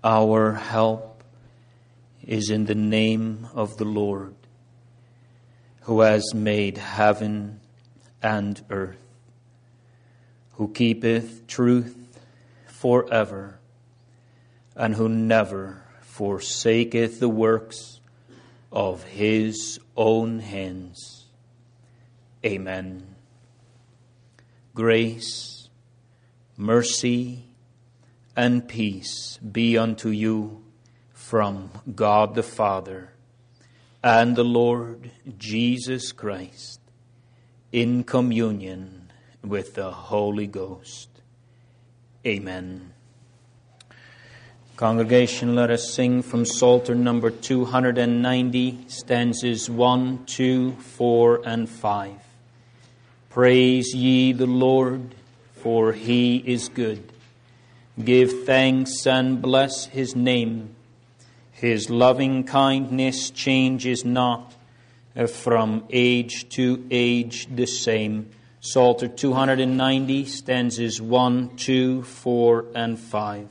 Our help is in the name of the Lord, who has made heaven and earth, who keepeth truth forever, and who never forsaketh the works of his own hands. Amen. Grace, mercy, and peace be unto you from God the Father and the Lord Jesus Christ, in communion with the Holy Ghost. Amen. Congregation, let us sing from Psalter number 290, stanzas 1, 2, 4, and 5. Praise ye the Lord, for he is good. Give thanks and bless his name. His loving kindness changes not, from age to age the same. Psalter 290, stanzas 1, 2, 4, and 5.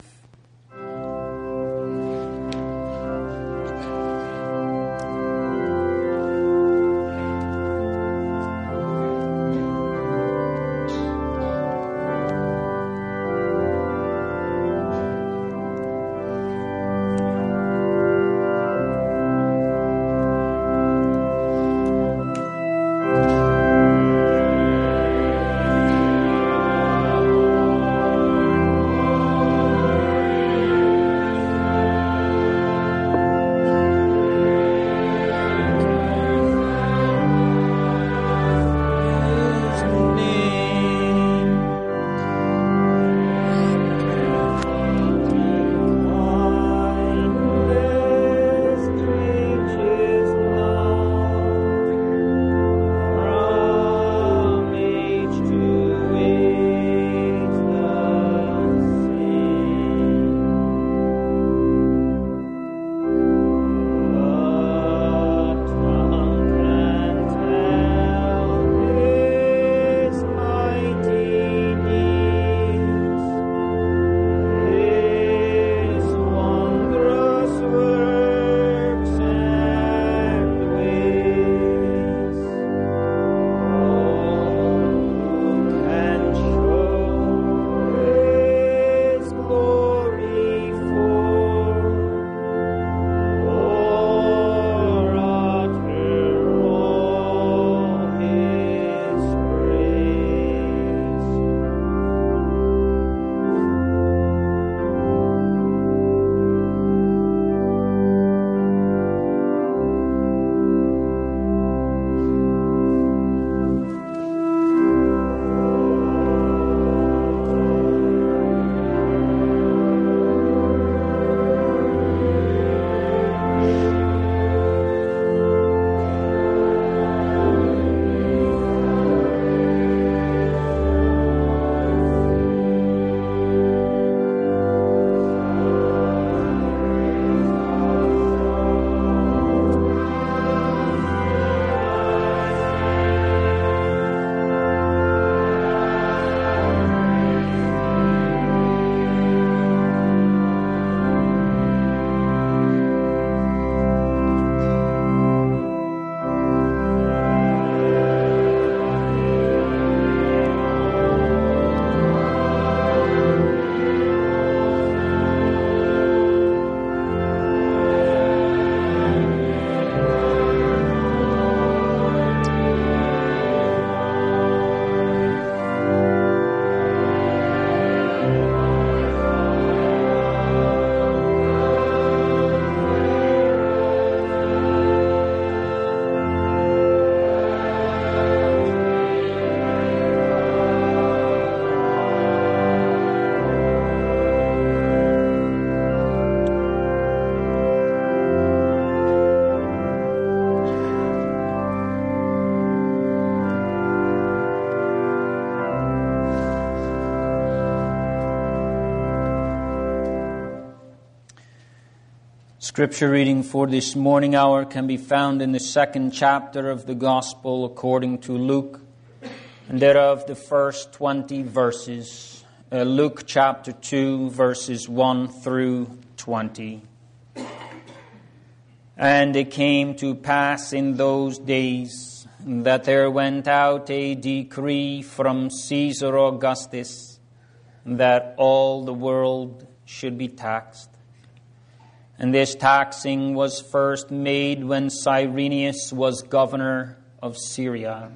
Scripture reading for this morning hour can be found in the 2nd chapter of the Gospel according to Luke, and thereof the first 20 verses. Luke chapter 2, verses 1 through 20. 20. And it came to pass in those days that there went out a decree from Caesar Augustus that all the world should be taxed. And this taxing was first made when Cyrenius was governor of Syria.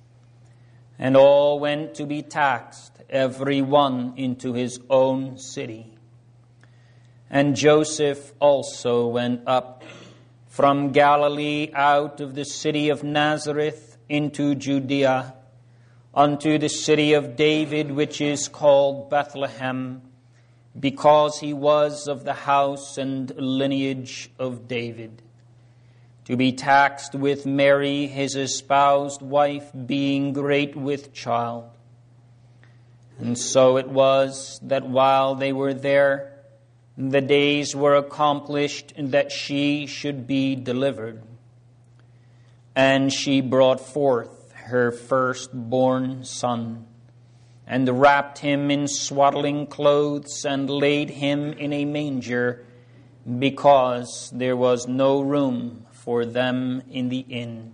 And all went to be taxed, every one into his own city. And Joseph also went up from Galilee out of the city of Nazareth into Judea, unto the city of David, which is called Bethlehem, because he was of the house and lineage of David, to be taxed with Mary, his espoused wife, being great with child. And so it was that while they were there, the days were accomplished that she should be delivered. And she brought forth her firstborn son, and wrapped him in swaddling clothes, and laid him in a manger, because there was no room for them in the inn.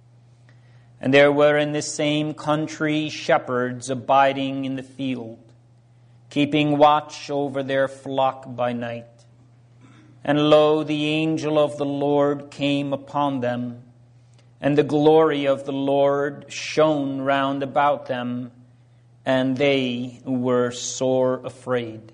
And there were in the same country shepherds abiding in the field, keeping watch over their flock by night. And lo, the angel of the Lord came upon them, and the glory of the Lord shone round about them, and they were sore afraid.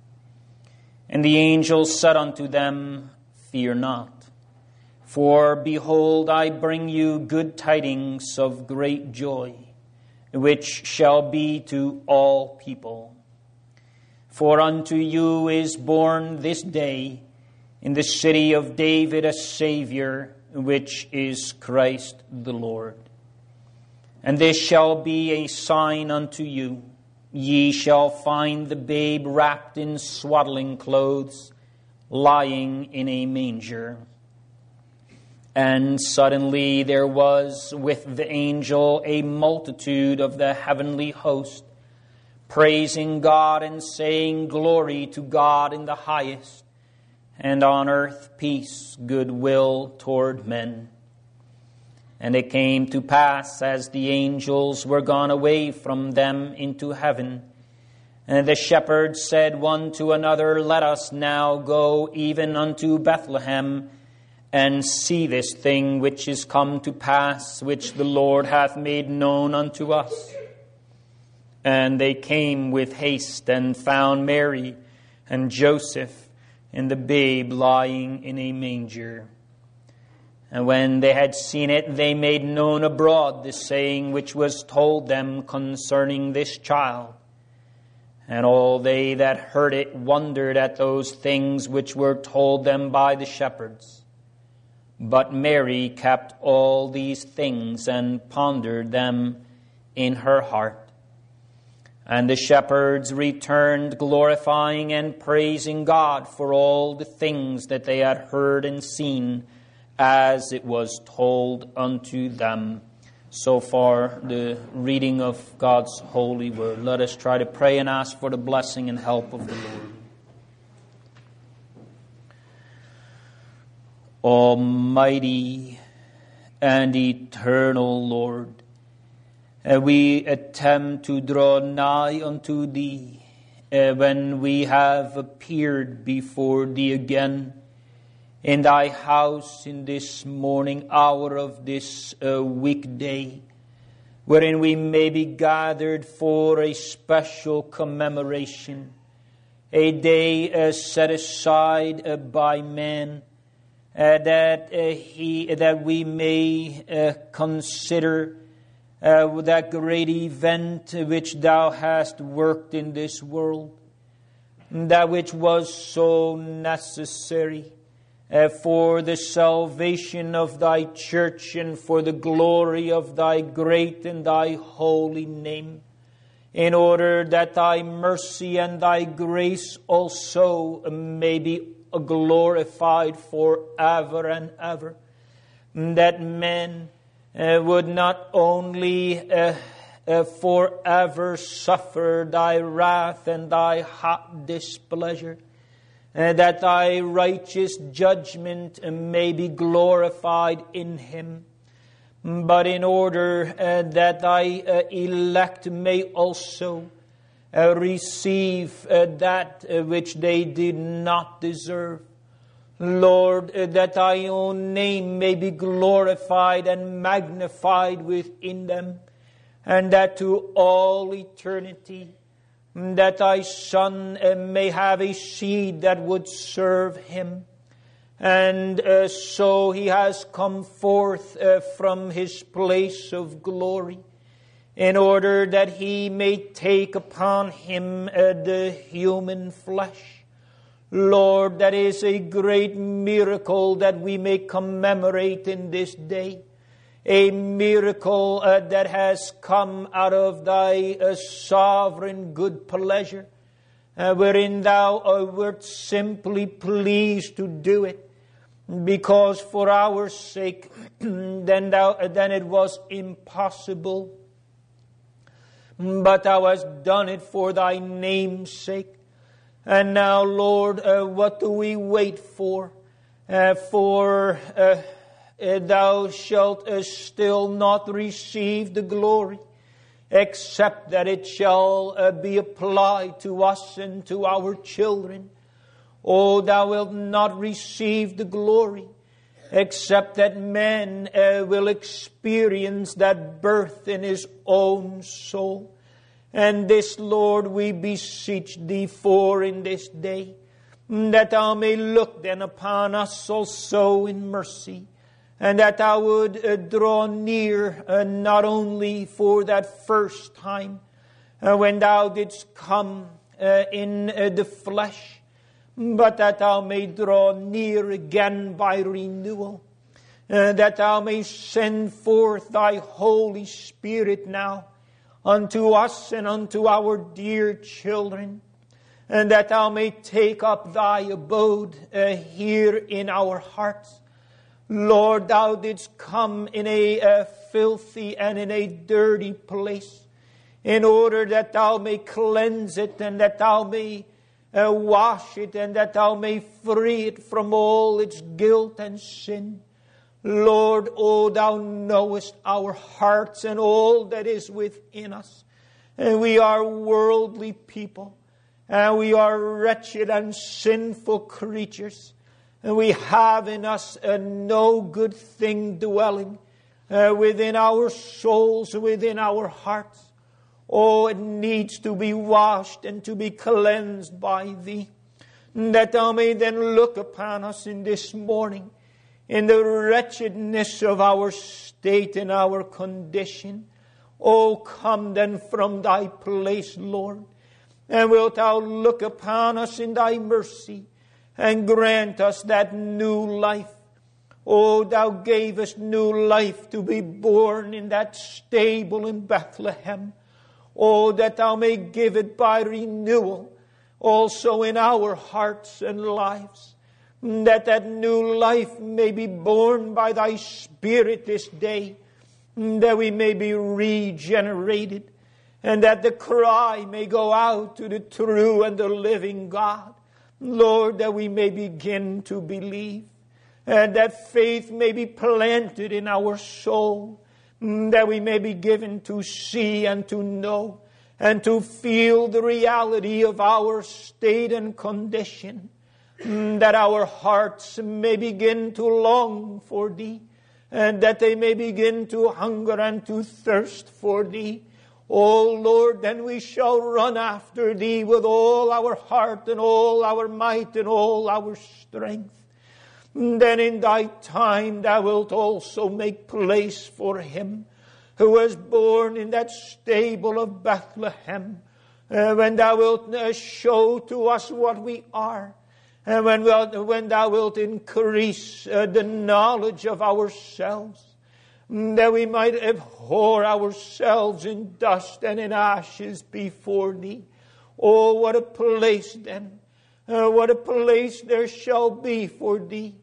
And the angel said unto them, Fear not, for behold, I bring you good tidings of great joy, which shall be to all people. For unto you is born this day in the city of David a Savior, which is Christ the Lord. And this shall be a sign unto you. Ye shall find the babe wrapped in swaddling clothes, lying in a manger. And suddenly there was with the angel a multitude of the heavenly host, praising God and saying, Glory to God in the highest, and on earth peace, goodwill toward men. And it came to pass, as the angels were gone away from them into heaven, and the shepherds said one to another, Let us now go even unto Bethlehem, and see this thing which is come to pass, which the Lord hath made known unto us. And they came with haste, and found Mary and Joseph, and the babe lying in a manger. And when they had seen it, they made known abroad the saying which was told them concerning this child. And all they that heard it wondered at those things which were told them by the shepherds. But Mary kept all these things, and pondered them in her heart. And the shepherds returned, glorifying and praising God for all the things that they had heard and seen, as it was told unto them. So far, the reading of God's holy word. Let us try to pray and ask for the blessing and help of the Lord. Almighty and eternal Lord, we attempt to draw nigh unto Thee when we have appeared before Thee again in Thy house in this morning hour of this weekday, wherein we may be gathered for a special commemoration, a day set aside by man, that we may consider that great event which Thou hast worked in this world, that which was so necessary for the salvation of Thy church and for the glory of Thy great and Thy holy name, in order that Thy mercy and Thy grace also may be glorified forever and ever, that men would not only forever suffer Thy wrath and Thy hot displeasure, that thy righteous judgment may be glorified in him, but in order that thy elect may also receive that which they did not deserve. Lord, that thy own name may be glorified and magnified within them, and that to all eternity, that thy Son may have a seed that would serve him. And so he has come forth from his place of glory, in order that he may take upon him the human flesh. Lord, that is a great miracle that we may commemorate in this day. A miracle that has come out of thy sovereign good pleasure, wherein thou wert simply pleased to do it, because for our sake then it was impossible. But thou hast done it for thy name's sake. And now, Lord, what do we wait for? For thou shalt still not receive the glory, except that it shall be applied to us and to our children. Oh, thou wilt not receive the glory, except that man will experience that birth in his own soul. And this, Lord, we beseech thee for in this day, that thou may look then upon us also in mercy, and that thou would draw near, not only for that first time, when thou didst come in the flesh, but that thou may draw near again by renewal, that thou may send forth thy Holy Spirit now unto us and unto our dear children, and that thou may take up thy abode here in our hearts. Lord, thou didst come in a filthy and in a dirty place, in order that thou may cleanse it, and that thou may wash it, and that thou may free it from all its guilt and sin. Lord, oh, thou knowest our hearts and all that is within us. And we are worldly people, and we are wretched and sinful creatures. And we have in us no good thing dwelling within our souls, within our hearts. Oh, it needs to be washed and to be cleansed by thee, that thou may then look upon us in this morning, in the wretchedness of our state and our condition. Oh, come then from thy place, Lord, and wilt thou look upon us in thy mercy, and grant us that new life. Oh, thou gavest new life to be born in that stable in Bethlehem. Oh, that thou may give it by renewal also in our hearts and lives, that new life may be born by thy Spirit this day, that we may be regenerated, and that the cry may go out to the true and the living God. Lord, that we may begin to believe, and that faith may be planted in our soul, that we may be given to see and to know and to feel the reality of our state and condition, that our hearts may begin to long for thee, and that they may begin to hunger and to thirst for thee. O Lord, then we shall run after thee with all our heart and all our might and all our strength. Then in thy time thou wilt also make place for him who was born in that stable of Bethlehem, when thou wilt show to us what we are, and when thou wilt increase the knowledge of ourselves, that we might abhor ourselves in dust and in ashes before thee. Oh, what a place then, what a place there shall be for thee.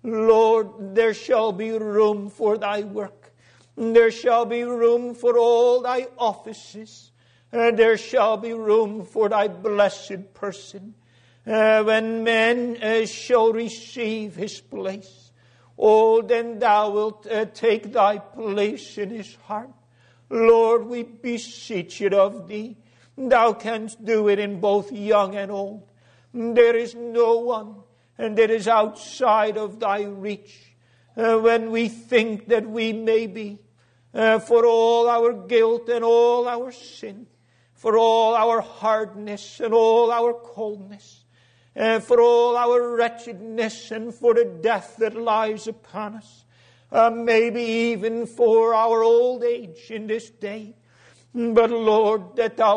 Lord, there shall be room for thy work. There shall be room for all thy offices. And there shall be room for thy blessed person. when men shall receive his place. Oh, then thou wilt take thy place in his heart. Lord, we beseech it of thee. Thou canst do it in both young and old. There is no one that is outside of thy reach. When we think that we may be, for all our guilt and all our sin, for all our hardness and all our coldness, for all our wretchedness and for the death that lies upon us, maybe even for our old age in this day. But Lord, that thou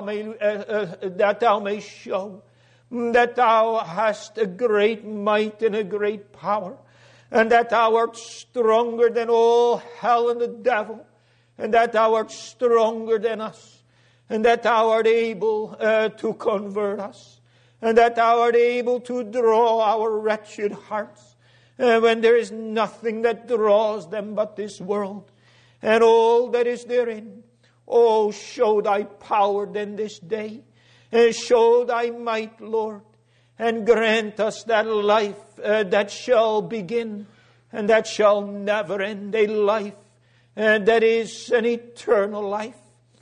may show that thou hast a great might and a great power, and that thou art stronger than all hell and the devil, and that thou art stronger than us, and that thou art able to convert us, and that thou art able to draw our wretched hearts when there is nothing that draws them but this world and all that is therein. Oh, show thy power then this day, and show thy might, Lord, and grant us that life that shall begin and that shall never end, a life that is an eternal life,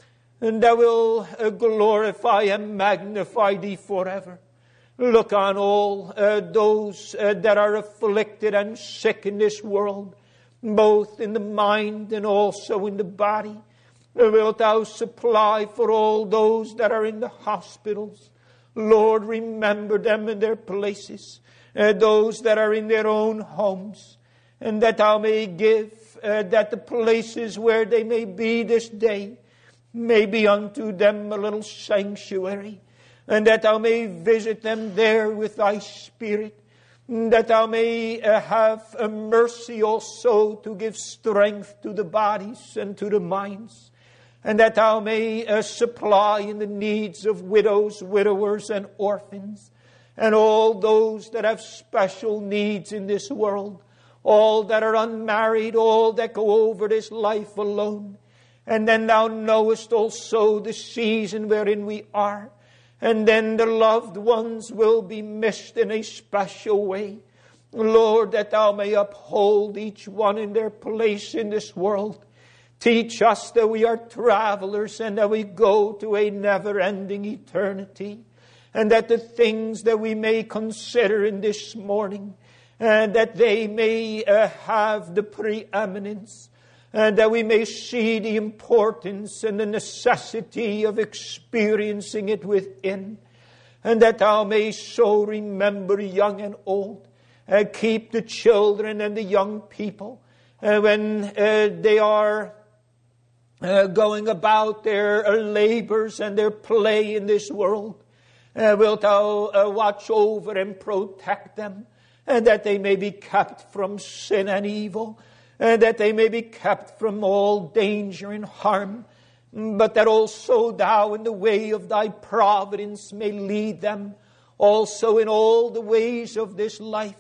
and that will glorify and magnify thee forever. Look on all those that are afflicted and sick in this world, both in the mind and also in the body. Wilt thou supply for all those that are in the hospitals? Lord, remember them in their places, those that are in their own homes, and that thou may give that the places where they may be this day may be unto them a little sanctuary, and that thou may visit them there with thy Spirit, that thou may have a mercy also to give strength to the bodies and to the minds, and that thou may supply in the needs of widows, widowers, and orphans, and all those that have special needs in this world, all that are unmarried, all that go over this life alone. And then thou knowest also the season wherein we are, and then the loved ones will be missed in a special way. Lord, that thou may uphold each one in their place in this world. Teach us that we are travelers and that we go to a never-ending eternity, and that the things that we may consider in this morning, and that they may have the preeminence, and that we may see the importance and the necessity of experiencing it within, and that thou may so remember young and old, keep the children and the young people when they are going about their labors and their play in this world. Wilt thou watch over and protect them, and that they may be kept from sin and evil, and that they may be kept from all danger and harm, but that also thou in the way of thy providence may lead them also in all the ways of this life,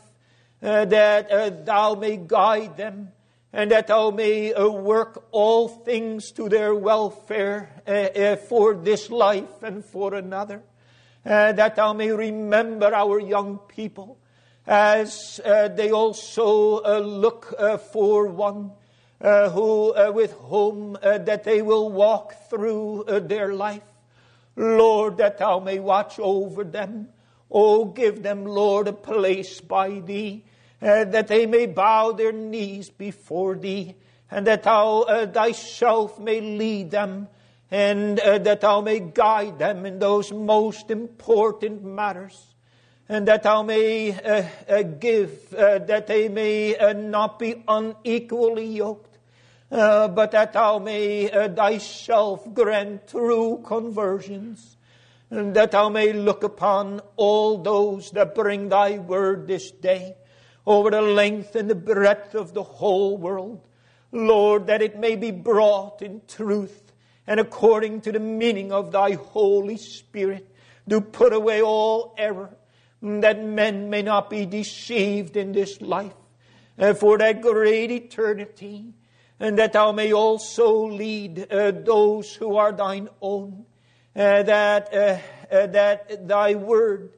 that thou may guide them, and that thou may work all things to their welfare for this life and for another. That thou may remember our young people as they also look for one who with whom that they will walk through their life. Lord, that thou may watch over them. Oh, give them, Lord, a place by thee, that they may bow their knees before thee, and that thou thyself may lead them, and that thou may guide them in those most important matters, and that thou may give, that they may not be unequally yoked, but that thou may thyself grant true conversions, and that thou may look upon all those that bring thy word this day, over the length and the breadth of the whole world. Lord, that it may be brought in truth and according to the meaning of thy Holy Spirit, to put away all error, that men may not be deceived in this life, for that great eternity, and that thou may also lead those who are thine own, that thy word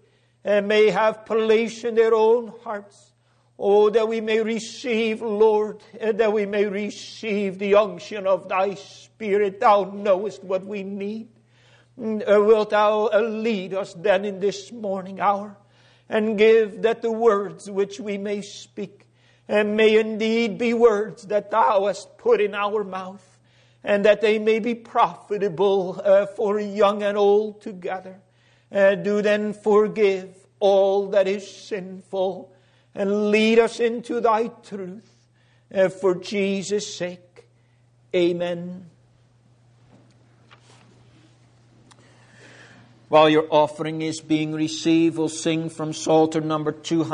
may have place in their own hearts. Oh, that we may receive, Lord, that we may receive the unction of Thy Spirit. Thou knowest what we need. Wilt Thou lead us then in this morning hour, and give that the words which we may speak may indeed be words that Thou hast put in our mouth, and that they may be profitable for young and old together. Do then forgive all that is sinful, and lead us into Thy truth. For Jesus' sake, amen. While your offering is being received, we'll sing from Psalter number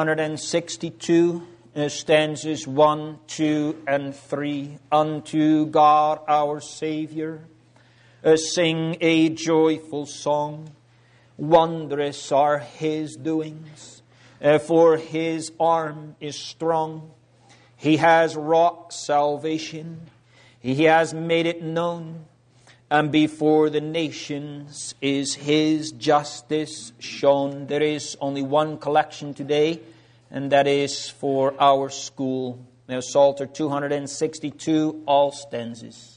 262, stanzas 1, 2, and 3. Unto God our Savior, sing a joyful song. Wondrous are His doings, for His arm is strong. He has wrought salvation, He has made it known, and before the nations is His justice shown. There is only one collection today, and that is for our school. Now, Psalter 262, all stanzas.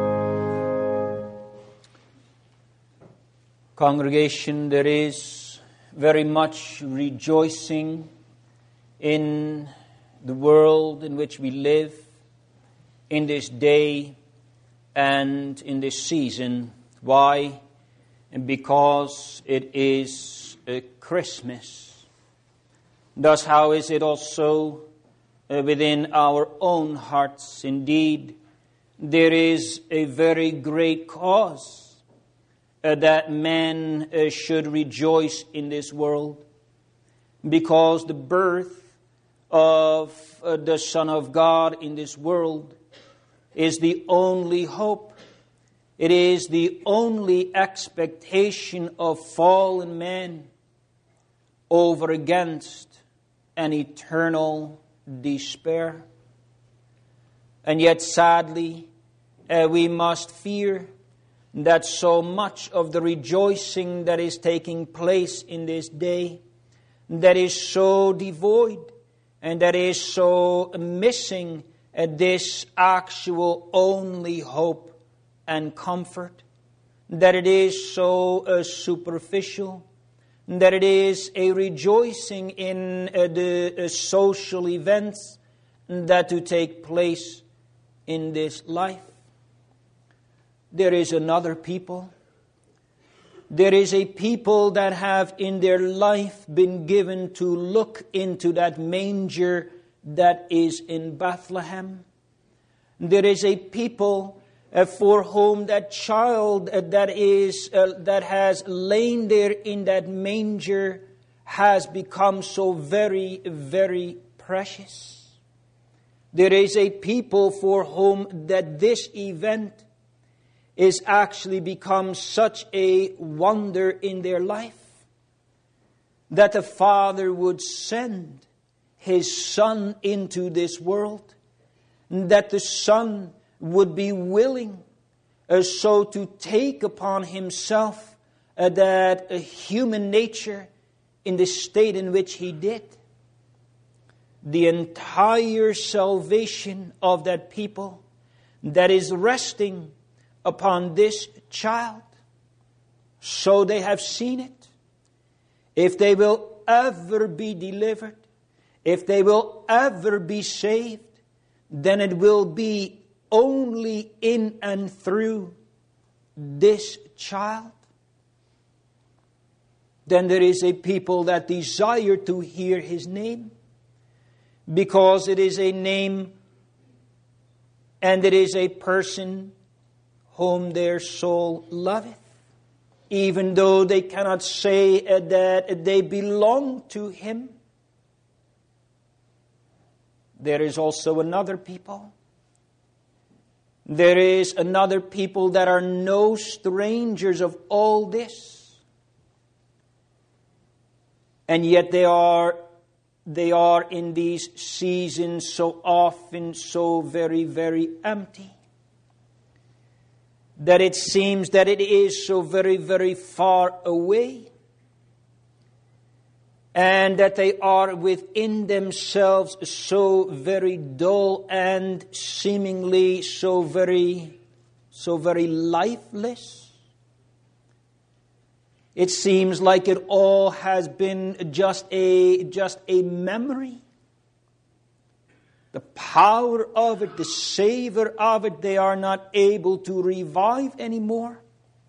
Congregation, there is very much rejoicing in the world in which we live, in this day and in this season. Why? And because it is Christmas. Thus, how is it also within our own hearts? Indeed, there is a very great cause that man should rejoice in this world, because the birth of the Son of God in this world is the only hope. It is the only expectation of fallen man over against an eternal despair. And yet, sadly, we must fear that so much of the rejoicing that is taking place in this day, that is so devoid and that is so missing this actual only hope and comfort, that it is so superficial, that it is a rejoicing in the social events that to take place in this life. There is another people. There is a people that have in their life been given to look into that manger that is in Bethlehem. There is a people for whom that child that has lain there in that manger has become so very, very precious. There is a people for whom that this event is actually become such a wonder in their life, that the Father would send His Son into this world, that the Son would be willing so to take upon Himself that human nature in the state in which He did. The entire salvation of that people that is resting upon this child. So they have seen it. If they will ever be delivered, if they will ever be saved, then it will be only in and through this child. Then there is a people that desire to hear His name, because it is a name and it is a person whom their soul loveth, even though they cannot say that they belong to Him. There is also another people. There is another people that are no strangers of all this. And yet they are in these seasons so often so very, very empty, that it seems that it is so very, very far away, and that they are within themselves so very dull and seemingly so very lifeless. It seems like it all has been just a memory. The power of it, the savor of it, they are not able to revive anymore.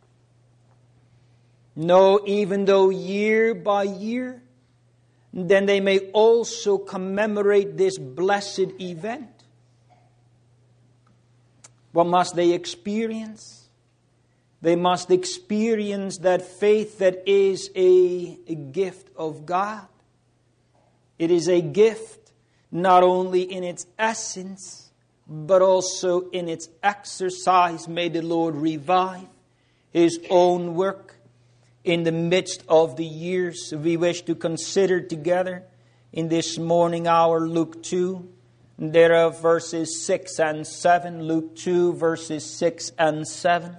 No, even though year by year, then they may also commemorate this blessed event. What must they experience? They must experience that faith that is a gift of God. It is a gift not only in its essence, but also in its exercise. May the Lord revive His own work in the midst of the years. We wish to consider together in this morning hour Luke 2. There are verses 6 and 7. Luke 2 verses 6 and 7.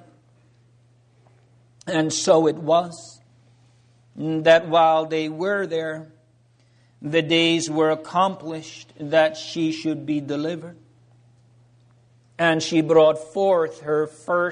And so it was that while they were there, the days were accomplished that she should be delivered. And she brought forth her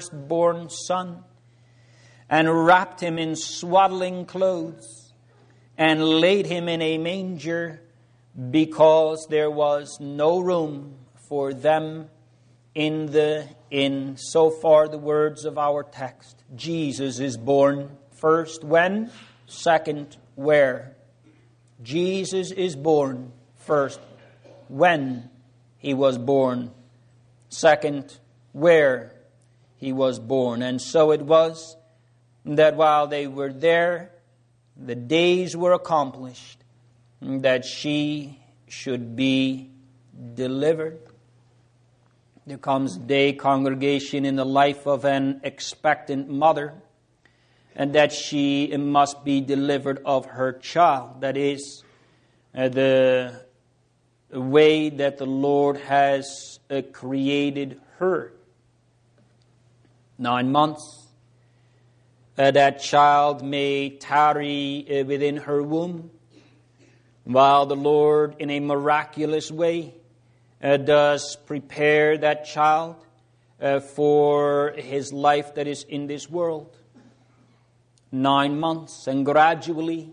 firstborn son, and wrapped him in swaddling clothes, and laid him in a manger, because there was no room for them in the inn. So far the words of our text. Jesus is born. First, when? Second, where? Jesus is born. First, when he was born. Second, where he was born. And so it was that while they were there, the days were accomplished that she should be delivered. There comes a day, congregation, in the life of an expectant mother, and that she must be delivered of her child. That is the way that the Lord has created her. 9 months. That child may tarry within her womb, while the Lord, in a miraculous way, does prepare that child for his life that is in this world. 9 months, and gradually,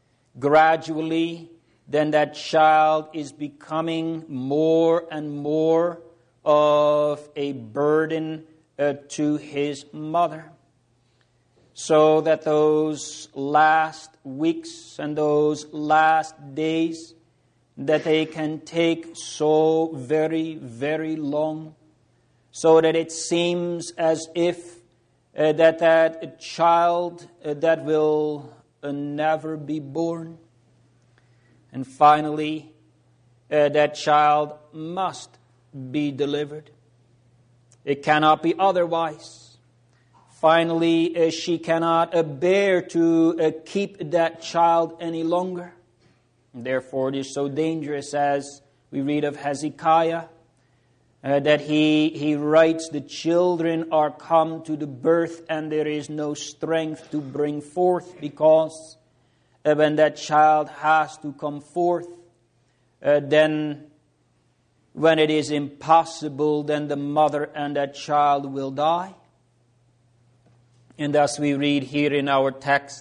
then that child is becoming more and more of a burden to his mother. So that those last weeks and those last days, that they can take so very, very long, so that it seems as if that child that will never be born. And finally, that child must be delivered. It cannot be otherwise. Finally, she cannot bear to keep that child any longer. Therefore, it is so dangerous, as we read of Hezekiah, that he writes, the children are come to the birth, and there is no strength to bring forth, because when that child has to come forth, then when it is impossible, then the mother and that child will die. And thus we read here in our text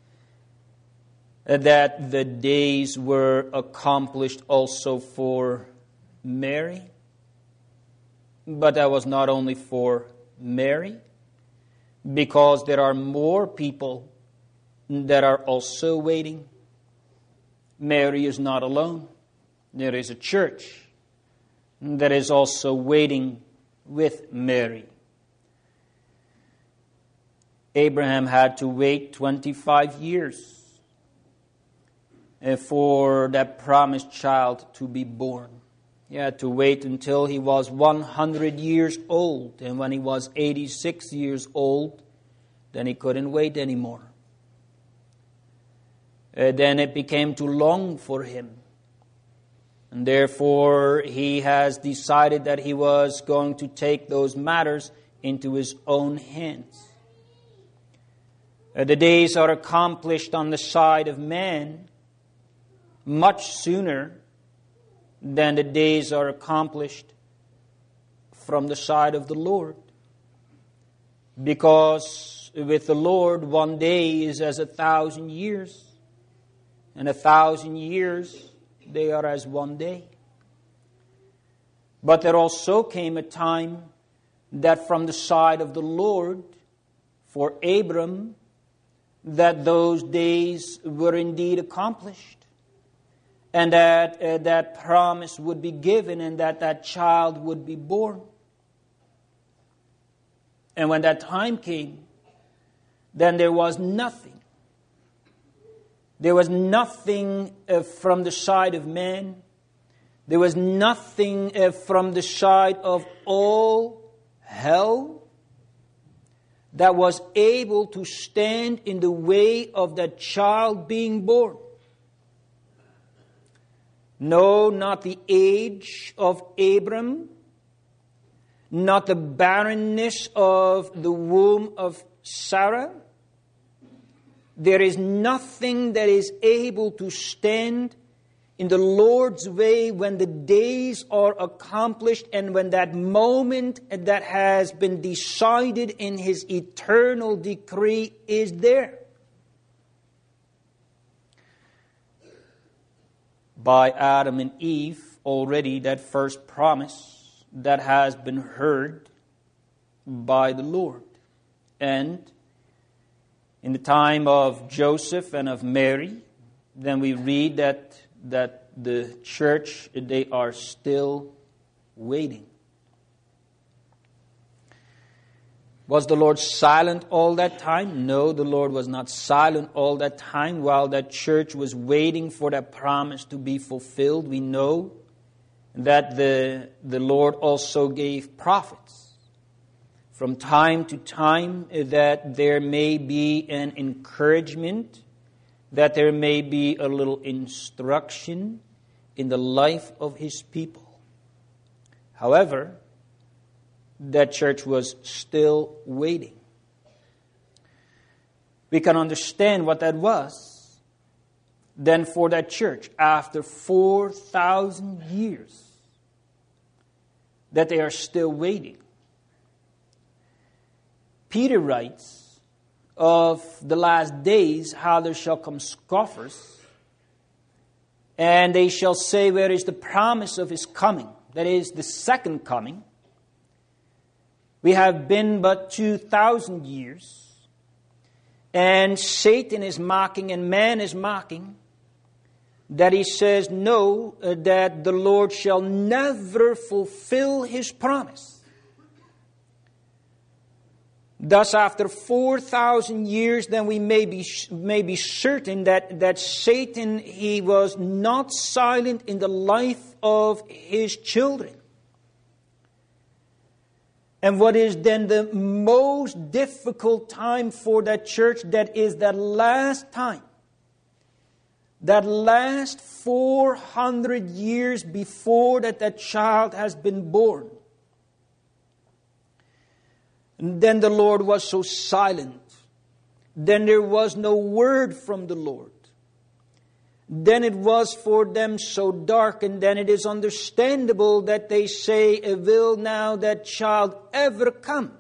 that the days were accomplished also for Mary. But that was not only for Mary, because there are more people that are also waiting. Mary is not alone. There is a church that is also waiting with Mary. Abraham had to wait 25 years for that promised child to be born. He had to wait until he was 100 years old. And when he was 86 years old, then he couldn't wait anymore. Then it became too long for him. And therefore, he has decided that he was going to take those matters into his own hands. The days are accomplished on the side of man much sooner than the days are accomplished from the side of the Lord. Because with the Lord, 1 day is as 1,000 years, and 1,000 years, they are as 1 day. But there also came a time that from the side of the Lord, for Abram, that those days were indeed accomplished, and that that promise would be given, and that child would be born. And when that time came, then there was nothing. There was nothing from the side of man. There was nothing from the side of all hell that was able to stand in the way of that child being born. No, not the age of Abram, not the barrenness of the womb of Sarah. There is nothing that is able to stand in the Lord's way when the days are accomplished and when that moment that has been decided in His eternal decree is there. by Adam and Eve already, that first promise that has been heard by the Lord. And in the time of Joseph and of Mary, then we read that the church, they are still waiting. Was the Lord silent all that time? No, the Lord was not silent all that time while that church was waiting for that promise to be fulfilled. We know that the Lord also gave prophets from time to time, that there may be an encouragement, that there may be a little instruction in the life of His people. However, that church was still waiting. We can understand what that was then for that church after 4,000 years, that they are still waiting. Peter writes of the last days how there shall come scoffers, and they shall say, where is the promise of His coming? That is, the second coming. We have been but 2,000 years, and Satan is mocking and man is mocking, that he says, no, that the Lord shall never fulfill His promise. Thus, after 4,000 years, then we may be certain that Satan, he was not silent in the life of his children. And what is then the most difficult time for that church? That is that last time. That last 400 years before that child has been born. And then the Lord was so silent. Then there was no word from the Lord. Then it was for them so dark, and then it is understandable that they say, will now that child ever come?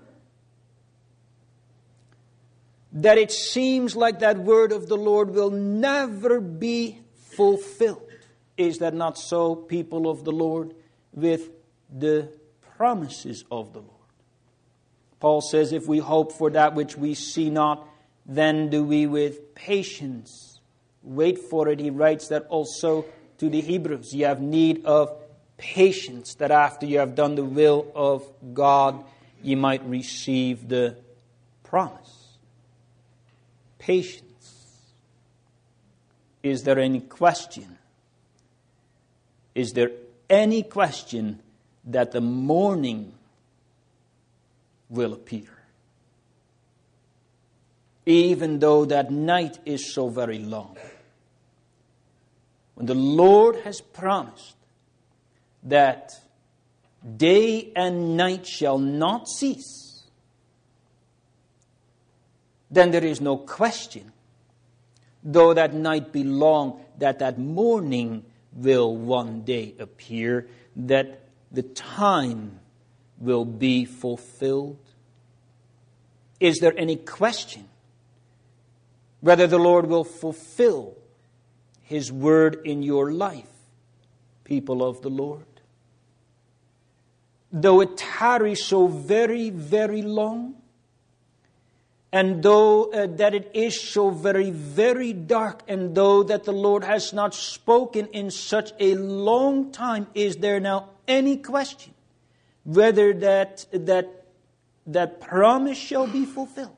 That it seems like that word of the Lord will never be fulfilled. Is that not so, people of the Lord, with the promises of the Lord? Paul says, if we hope for that which we see not, then do we with patience wait for it. He writes that also to the Hebrews. You have need of patience, that after you have done the will of God, you might receive the promise. Patience. Is there any question? Is there any question that the morning will appear? Even though that night is so very long. When the Lord has promised that day and night shall not cease, then there is no question, though that night be long, that morning will one day appear, that the time will be fulfilled. Is there any question whether the Lord will fulfill His word in your life, people of the Lord? Though it tarries so very, very long, and though that it is so very, very dark, and though that the Lord has not spoken in such a long time, is there now any question whether that promise shall be fulfilled?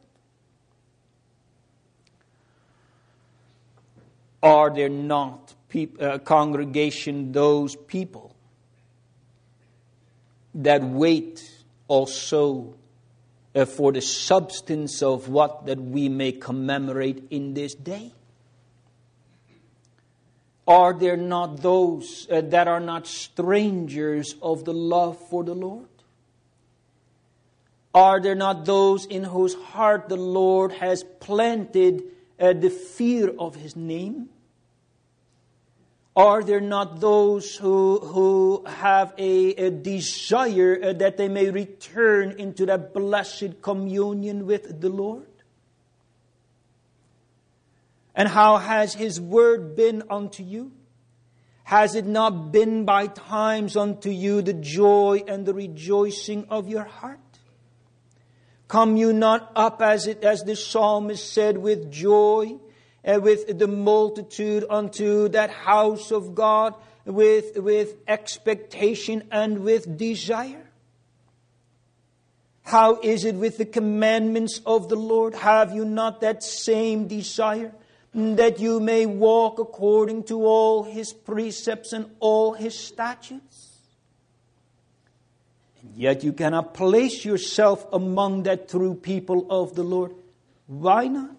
Are there not, congregation, those people that wait also for the substance of what that we may commemorate in this day? Are there not those that are not strangers of the love for the Lord? Are there not those in whose heart the Lord has planted the fear of His name? Are there not those who have a desire that they may return into that blessed communion with the Lord? And how has His word been unto you? Has it not been by times unto you the joy and the rejoicing of your heart? Come you not up, as the psalmist said, with joy and with the multitude unto that house of God, with expectation and with desire? How is it with the commandments of the Lord? Have you not that same desire, that you may walk according to all His precepts and all His statutes? And yet you cannot place yourself among that true people of the Lord. Why not?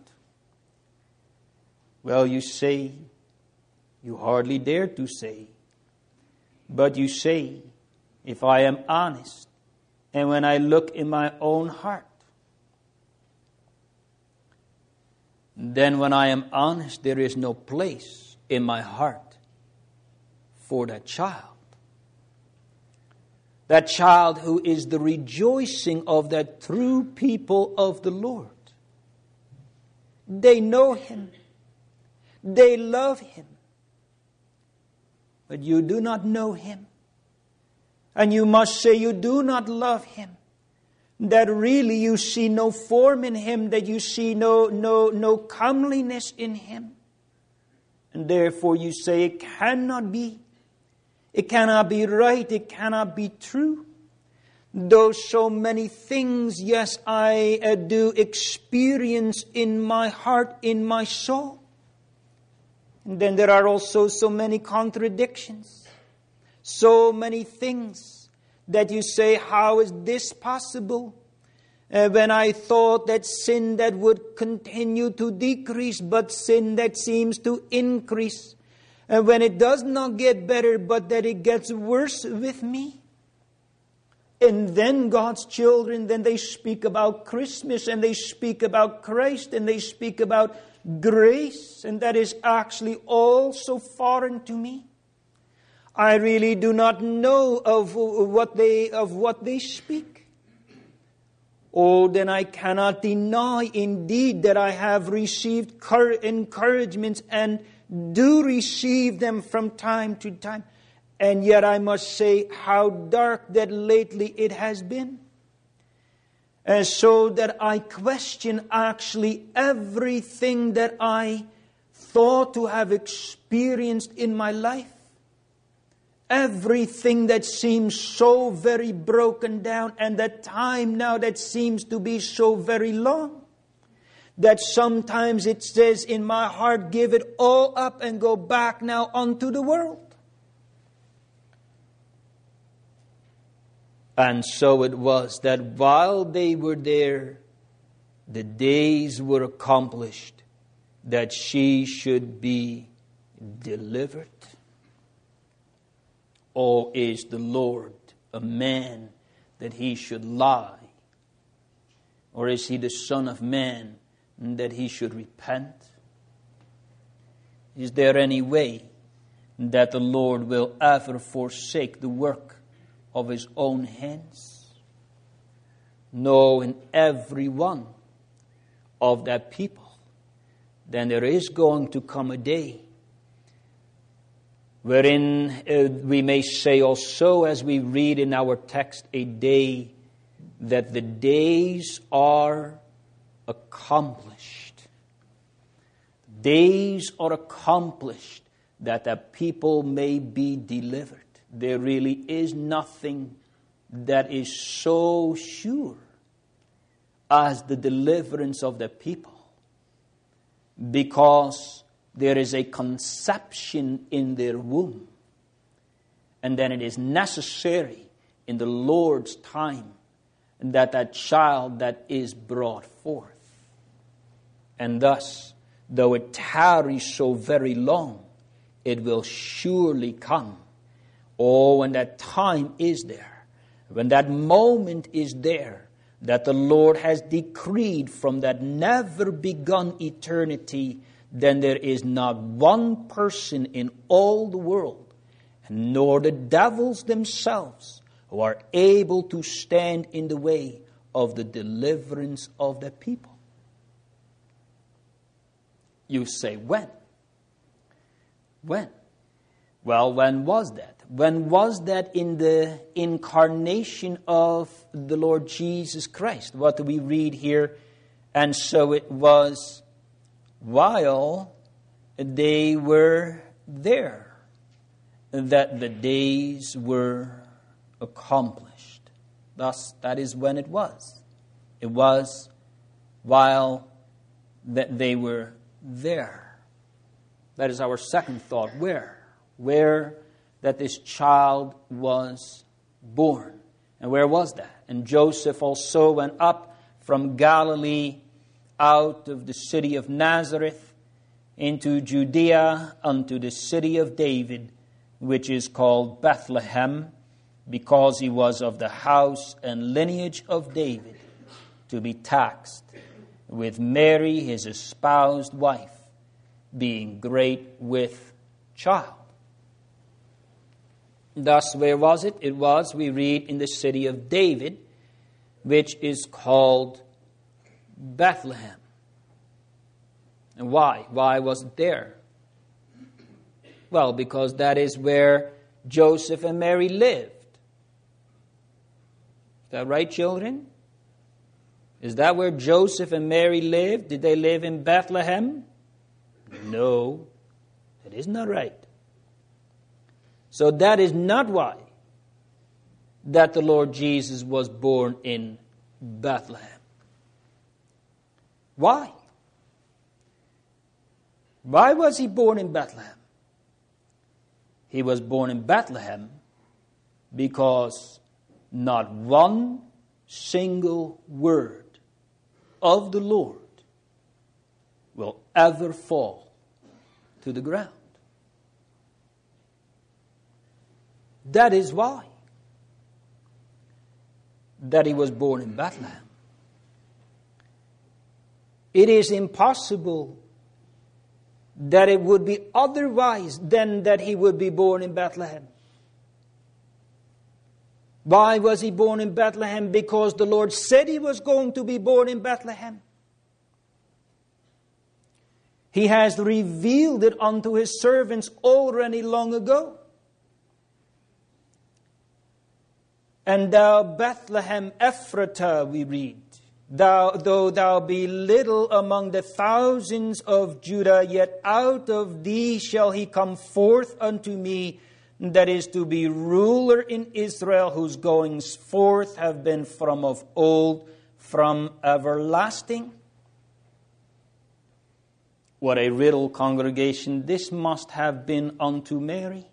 Well, you say, you hardly dare to say, but you say, if I am honest, and when I look in my own heart, then when I am honest, there is no place in my heart for that child. That child who is the rejoicing of that true people of the Lord. They know Him. They love Him. But you do not know Him. And you must say you do not love Him. That really you see no form in Him, that you see no comeliness in Him. And therefore you say it cannot be. It cannot be right. It cannot be true. Though so many things, yes, I do experience in my heart, in my soul. And then there are also so many contradictions. So many things that you say, how is this possible? When I thought that sin that would continue to decrease, but sin that seems to increase. And when it does not get better, but that it gets worse with me. And then God's children, then they speak about Christmas, and they speak about Christ, and they speak about grace. And that is actually all so foreign to me. I really do not know of what they speak. Oh, then I cannot deny indeed that I have received encouragements and do receive them from time to time. And yet I must say how dark that lately it has been. And so that I question actually everything that I thought to have experienced in my life. Everything that seems so very broken down, and that time now that seems to be so very long, that sometimes it says in my heart, give it all up and go back now unto the world. And so it was that while they were there, the days were accomplished that she should be delivered. Or is the Lord a man that He should lie? Or is He the Son of Man that He should repent? Is there any way that the Lord will ever forsake the work of His own hands? No, in every one of that people, then there is going to come a day wherein we may say also, as we read in our text, a day that the days are accomplished. Days are accomplished that the people may be delivered. There really is nothing that is so sure as the deliverance of the people, because there is a conception in their womb. And then it is necessary in the Lord's time that child that is brought forth. And thus, though it tarries so very long, it will surely come. Oh, when that time is there, when that moment is there, that the Lord has decreed from that never begun eternity, then there is not one person in all the world, nor the devils themselves, who are able to stand in the way of the deliverance of the people. You say, when? When? Well, when was that? When was that in the incarnation of the Lord Jesus Christ? What do we read here? And so it was while they were there that the days were accomplished. Thus, that is when it was. It was while that they were there. That is our second thought. Where? Where that this child was born. And where was that? And Joseph also went up from Galilee out of the city of Nazareth into Judea unto the city of David, which is called Bethlehem, because he was of the house and lineage of David, to be taxed with Mary, his espoused wife, being great with child. Thus, where was it? It was, we read, in the city of David, which is called Bethlehem. And why? Why was it there? Well, because that is where Joseph and Mary lived. Is that right, children? Is that where Joseph and Mary lived? Did they live in Bethlehem? No, that is not right. So that is not why that the Lord Jesus was born in Bethlehem. Why? Why was he born in Bethlehem? He was born in Bethlehem because not one single word of the Lord will ever fall to the ground. That is why that he was born in Bethlehem. It is impossible that it would be otherwise than that he would be born in Bethlehem. Why was he born in Bethlehem? Because the Lord said he was going to be born in Bethlehem. He has revealed it unto his servants already long ago. And thou, Bethlehem Ephratah, we read, though thou be little among the thousands of Judah, yet out of thee shall he come forth unto me, that is to be ruler in Israel, whose goings forth have been from of old, from everlasting. What a riddle, congregation, this must have been unto Mary.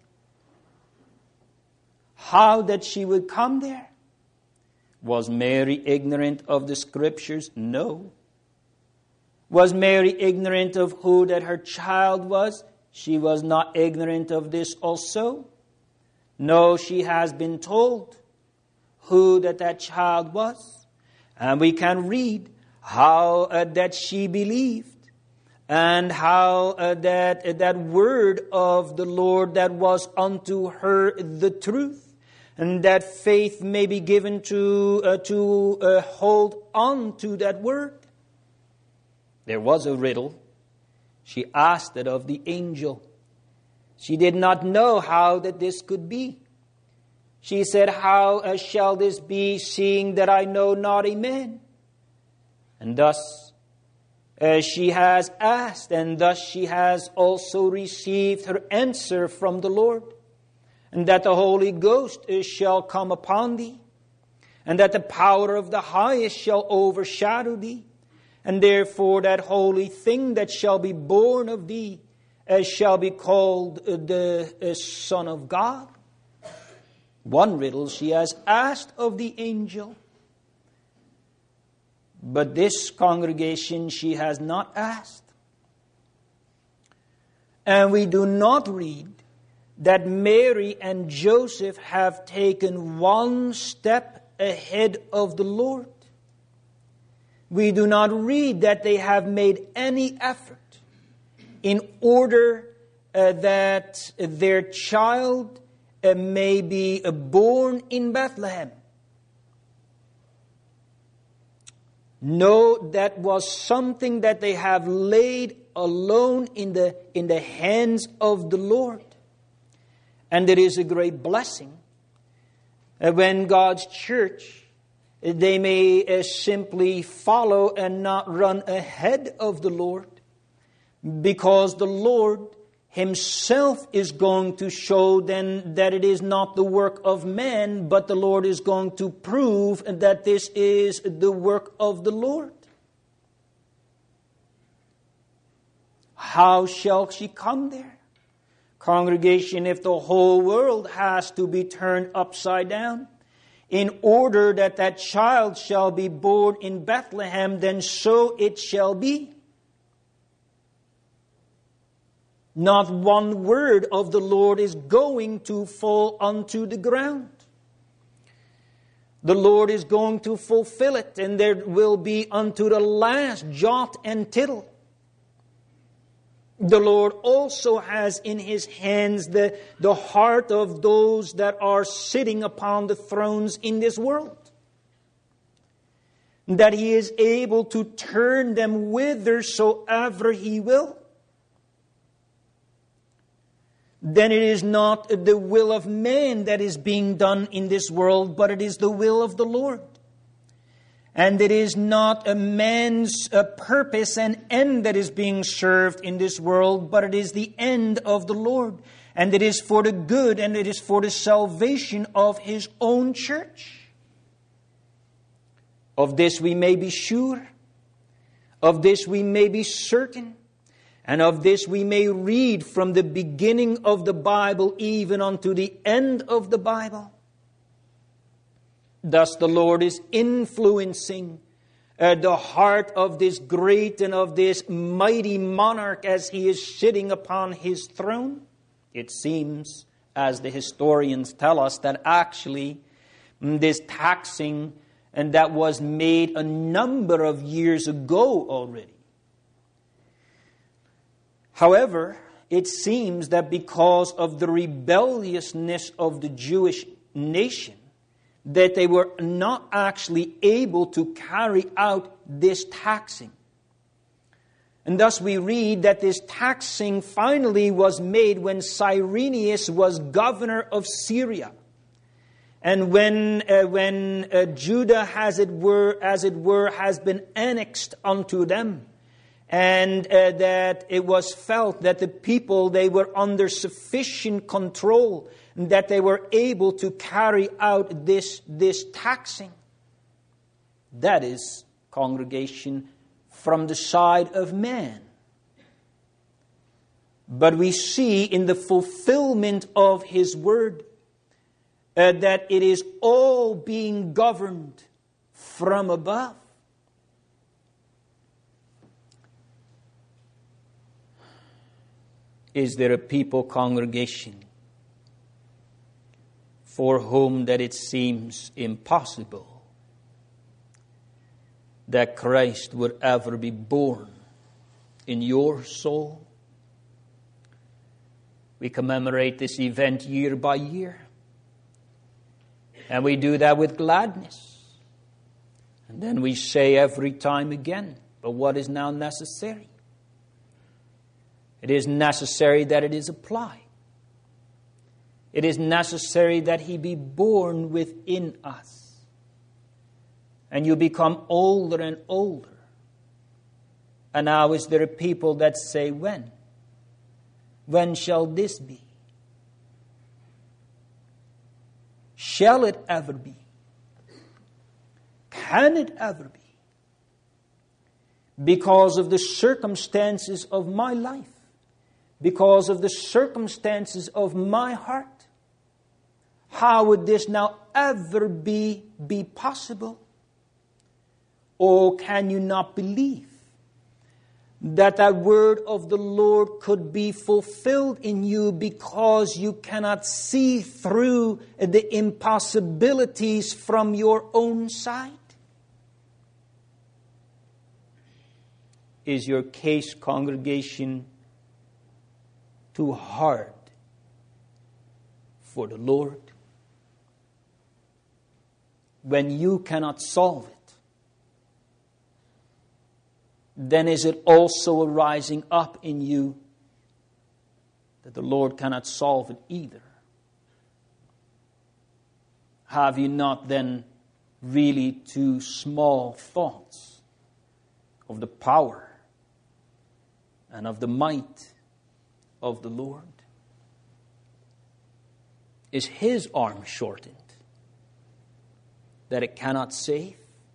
How that she would come there? Was Mary ignorant of the Scriptures? No. Was Mary ignorant of who that her child was? She was not ignorant of this also. No, she has been told who that child was. And we can read how that she believed. And how that word of the Lord that was unto her the truth. And that faith may be given to hold on to that word. There was a riddle. She asked it of the angel. She did not know how that this could be. She said, how shall this be, seeing that I know not a man? And thus she has asked, and thus she has also received her answer from the Lord. And that the Holy Ghost shall come upon thee, and that the power of the highest shall overshadow thee, and therefore that holy thing that shall be born of thee shall be called the Son of God. One riddle she has asked of the angel, but this congregation she has not asked. And we do not read that Mary and Joseph have taken one step ahead of the Lord. We do not read that they have made any effort in order that their child may be born in Bethlehem. No, that was something that they have laid alone in the hands of the Lord. And it is a great blessing when God's church, they may simply follow and not run ahead of the Lord, because the Lord Himself is going to show then that it is not the work of man, but the Lord is going to prove that this is the work of the Lord. How shall she come there? Congregation, if the whole world has to be turned upside down in order that that child shall be born in Bethlehem, then so it shall be. Not one word of the Lord is going to fall unto the ground. The Lord is going to fulfill it, and there will be unto the last jot and tittle. The Lord also has in His hands the heart of those that are sitting upon the thrones in this world. That He is able to turn them whithersoever He will. Then it is not the will of man that is being done in this world, but it is the will of the Lord. And it is not a man's purpose and end that is being served in this world, but it is the end of the Lord. And it is for the good, and it is for the salvation of His own church. Of this we may be sure. Of this we may be certain. And of this we may read from the beginning of the Bible even unto the end of the Bible. Thus the Lord is influencing the heart of this great and of this mighty monarch as he is sitting upon his throne. It seems, as the historians tell us, that actually this taxing and that was made a number of years ago already. However, it seems that because of the rebelliousness of the Jewish nation, that they were not actually able to carry out this taxing. And thus we read that this taxing finally was made when Cyrenius was governor of Syria. And when Judah, as it were, has been annexed unto them. And that it was felt that the people, they were under sufficient control, that they were able to carry out this taxing. That is, congregation, from the side of man. But we see in the fulfillment of His word that it is all being governed from above. Is there a people, congregation, for whom that it seems impossible that Christ would ever be born in your soul? We commemorate this event year by year. And we do that with gladness. And then we say every time again, but what is now necessary? It is necessary that it is applied. It is necessary that He be born within us. And you become older and older. And now is there a people that say, when? When shall this be? Shall it ever be? Can it ever be? Because of the circumstances of my life. Because of the circumstances of my heart. How would this now ever be possible? Or can you not believe that word of the Lord could be fulfilled in you because you cannot see through the impossibilities from your own side? Is your case, congregation, too hard for the Lord? When you cannot solve it, then is it also arising up in you that the Lord cannot solve it either? have you not then really too small thoughts of the power and of the might of the Lord? Is His arm shortened that it cannot save?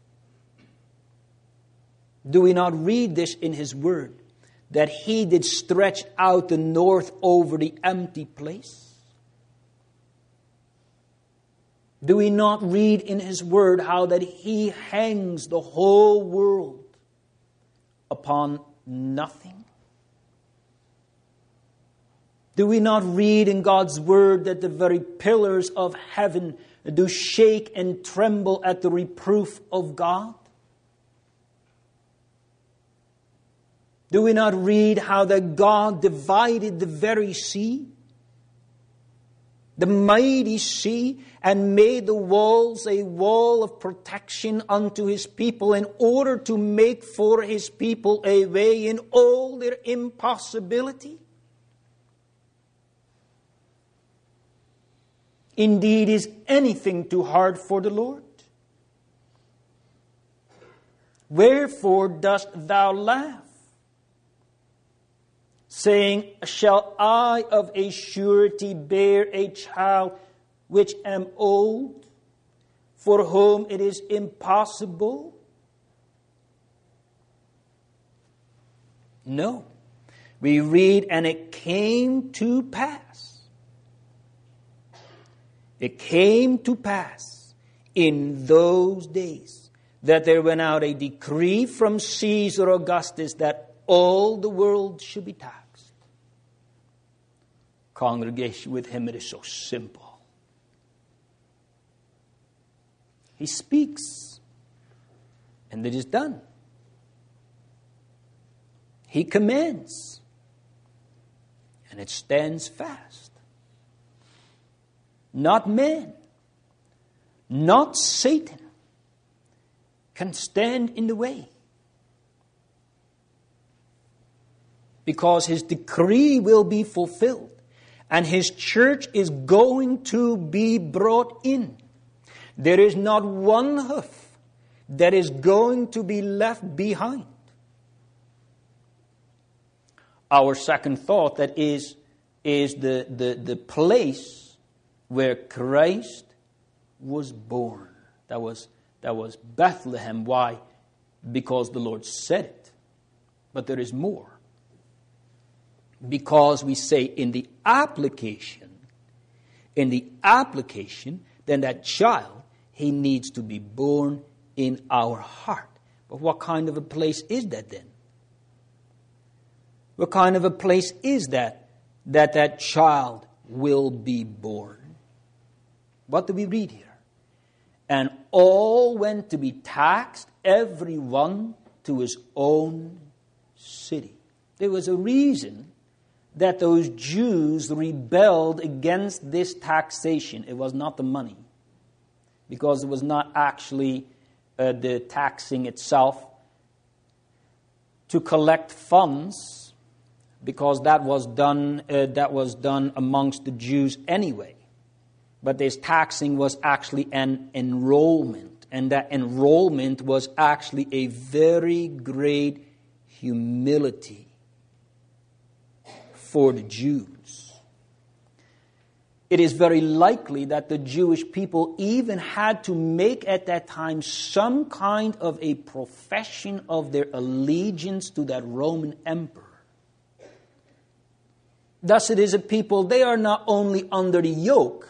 Do we not read this in His Word, that He did stretch out the north over the empty place? Do we not read in His Word how that He hangs the whole world upon nothing? Do we not read in God's Word that the very pillars of heaven do shake and tremble at the reproof of God? Do we not read how that God divided the very sea, the mighty sea, and made the walls a wall of protection unto His people in order to make for His people a way in all their impossibility? Indeed, is anything too hard for the Lord? Wherefore dost thou laugh, saying, shall I of a surety bear a child which am old, for whom it is impossible? No. We read, and it came to pass. It came to pass in those days that there went out a decree from Caesar Augustus that all the world should be taxed. Congregation, with Him it is so simple. He speaks, and it is done. He commands, and it stands fast. Not man, not Satan can stand in the way. Because His decree will be fulfilled. And His church is going to be brought in. There is not one hoof that is going to be left behind. Our second thought, that is the place where Christ was born. That was Bethlehem. Why? Because the Lord said it. But there is more. Because we say in the application, then that child, he needs to be born in our heart. But what kind of a place is that then? What kind of a place is that child will be born? What do we read here? And all went to be taxed, every one to his own city. There was a reason that those Jews rebelled against this taxation. It was not the money, because it was not actually the taxing itself to collect funds, because that was done amongst the Jews anyway. But this taxing was actually an enrollment, and that enrollment was actually a very great humility for the Jews. It is very likely that the Jewish people even had to make at that time some kind of a profession of their allegiance to that Roman emperor. Thus it is a people, they are not only under the yoke,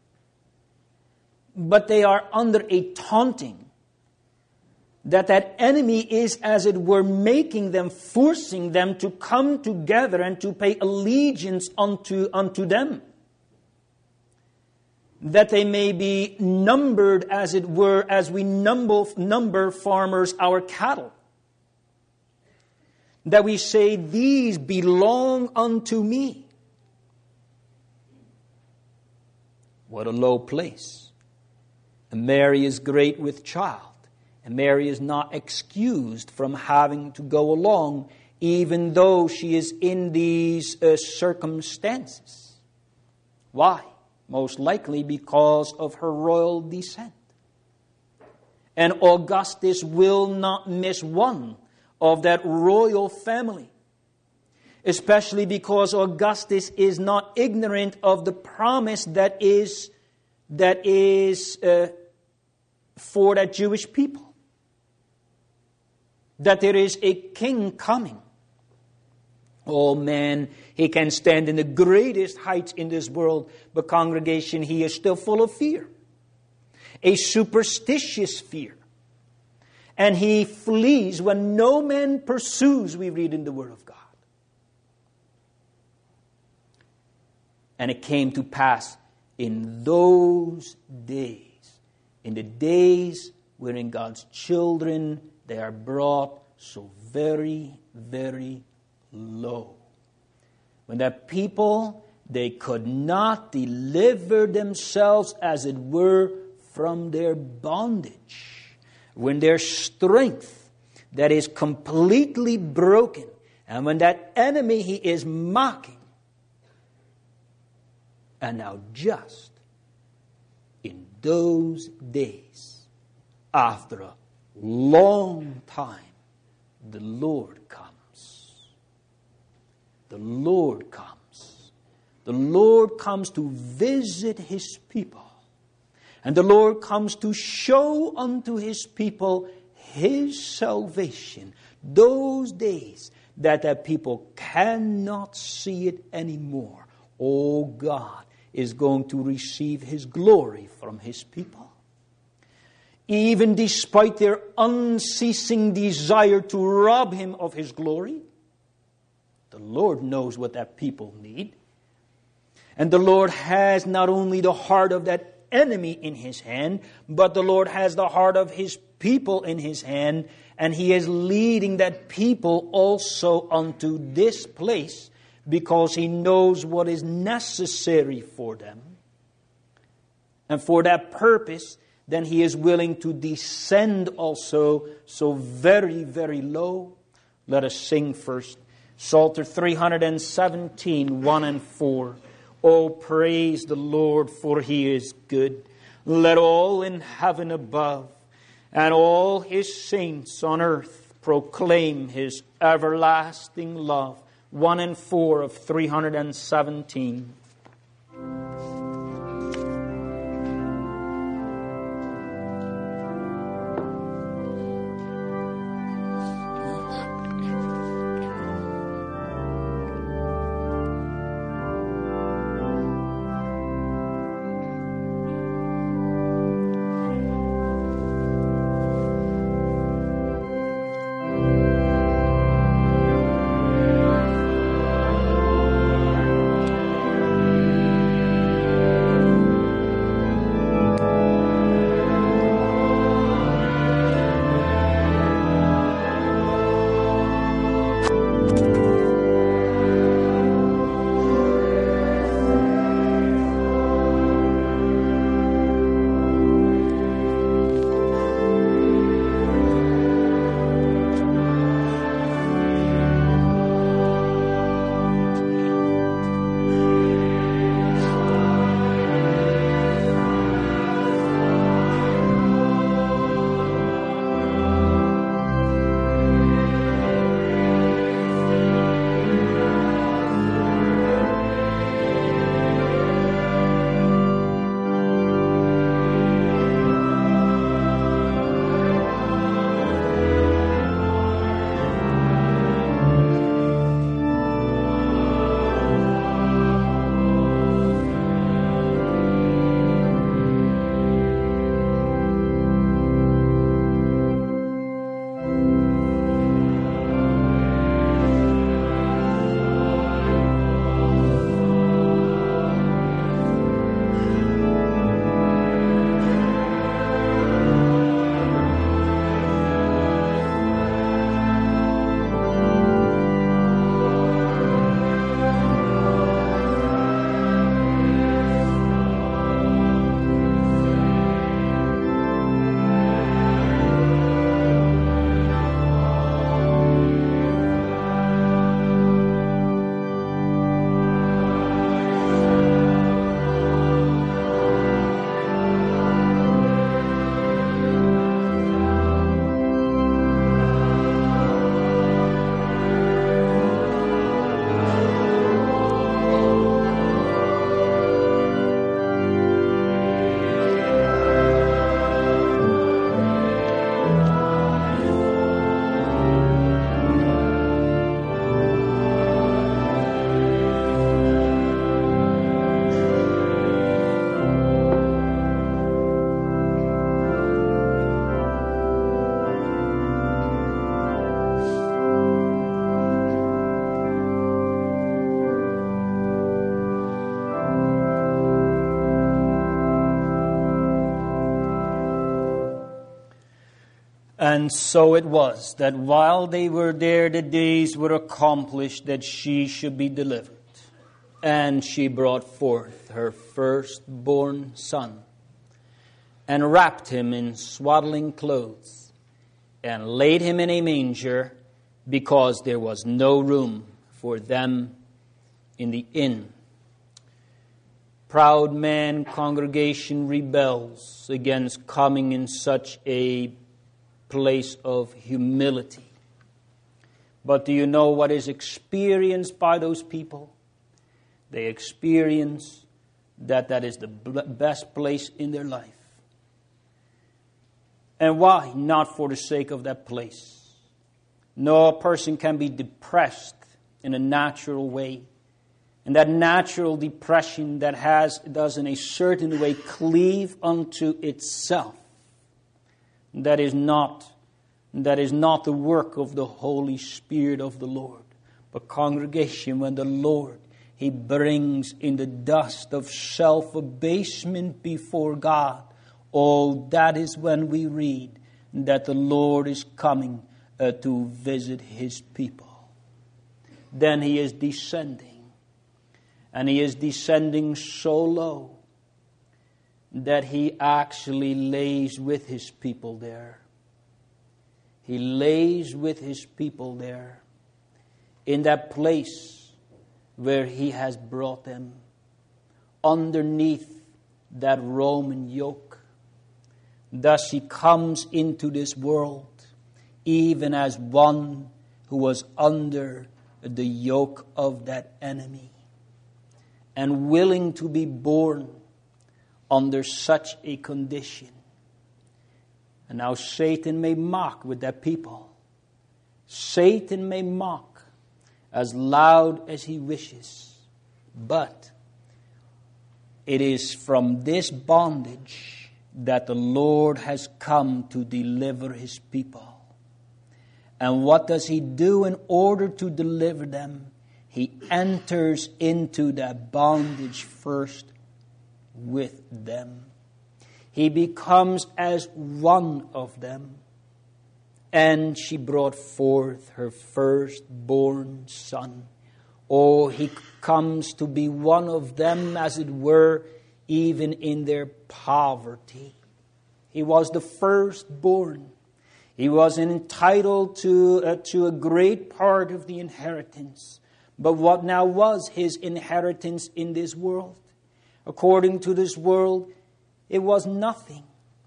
but they are under a taunting. That enemy is, as it were, making them, forcing them to come together and to pay allegiance unto them. That they may be numbered, as it were, as we number farmers our cattle. That we say, these belong unto me. What a low place. And Mary is great with child. And Mary is not excused from having to go along, even though she is in these circumstances. Why? most likely because of her royal descent. And Augustus will not miss one of that royal family, especially because Augustus is not ignorant of the promise that is for that Jewish people, that there is a king coming. Oh man, he can stand in the greatest heights in this world, but congregation, he is still full of fear. A superstitious fear. And he flees when no man pursues, we read in the Word of God. And it came to pass in those days, in the days wherein God's children, they are brought so very, very low. When that people, they could not deliver themselves, as it were, from their bondage. When their strength that is completely broken, and when that enemy, he is mocking. And now just in those days, after a long time, the Lord comes. The Lord comes. The Lord comes to visit His people. And the Lord comes to show unto His people His salvation. Those days that the people cannot see it anymore. Oh, God is going to receive His glory from His people. Even despite their unceasing desire to rob Him of His glory, the Lord knows what that people need. And the Lord has not only the heart of that enemy in His hand, but the Lord has the heart of His people in His hand, and He is leading that people also unto this place because He knows what is necessary for them. And for that purpose, then He is willing to descend also so very, very low. Let us sing first. Psalter 317, 1 and 4. Oh, praise the Lord, for He is good. Let all in heaven above and all His saints on earth proclaim His everlasting love. 1 and 4 of 317. And so it was that while they were there, the days were accomplished that she should be delivered. And she brought forth her firstborn son, and wrapped him in swaddling clothes, and laid him in a manger, because there was no room for them in the inn. Proud man, congregation rebels against coming in such a place of humility. But do you know what is experienced by those people? They experience that is the best place in their life. And why? Not for the sake of that place. No, a person can be depressed in a natural way. And that natural depression that does in a certain way cleave unto itself. That is not the work of the Holy Spirit of the Lord. But congregation, when the Lord, He brings in the dust of self-abasement before God, oh, that is when we read that the Lord is coming to visit His people. Then He is descending. And He is descending so low that He actually lays with His people there. He lays with His people there in that place where He has brought them underneath that Roman yoke. Thus He comes into this world even as one who was under the yoke of that enemy, and willing to be born under such a condition. And now Satan may mock with that people. Satan may mock as loud as he wishes. But it is from this bondage that the Lord has come to deliver His people. And what does He do in order to deliver them? He enters into that bondage first with them. He becomes as one of them. And she brought forth her firstborn son. Oh, He comes to be one of them, as it were, even in their poverty. He was the firstborn. He was entitled to a great part of the inheritance. But what now was His inheritance in this world? According to this world, it was nothing.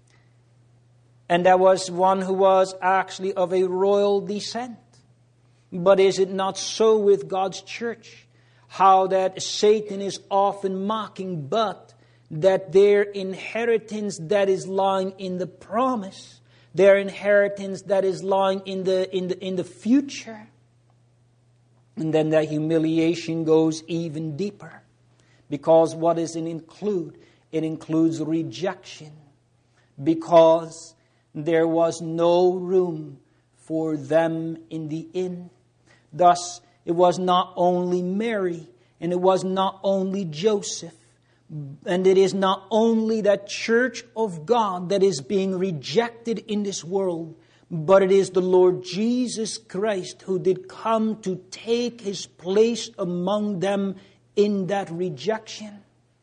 And there was one who was actually of a royal descent. But is it not so with God's church? How that Satan is often mocking, but that their inheritance that is lying in the promise, their inheritance that is lying in the future. And then that humiliation goes even deeper. Because what does it include? It includes rejection. Because there was no room for them in the inn. Thus, it was not only Mary, and it was not only Joseph, and it is not only that church of God that is being rejected in this world, but it is the Lord Jesus Christ who did come to take His place among them in that rejection.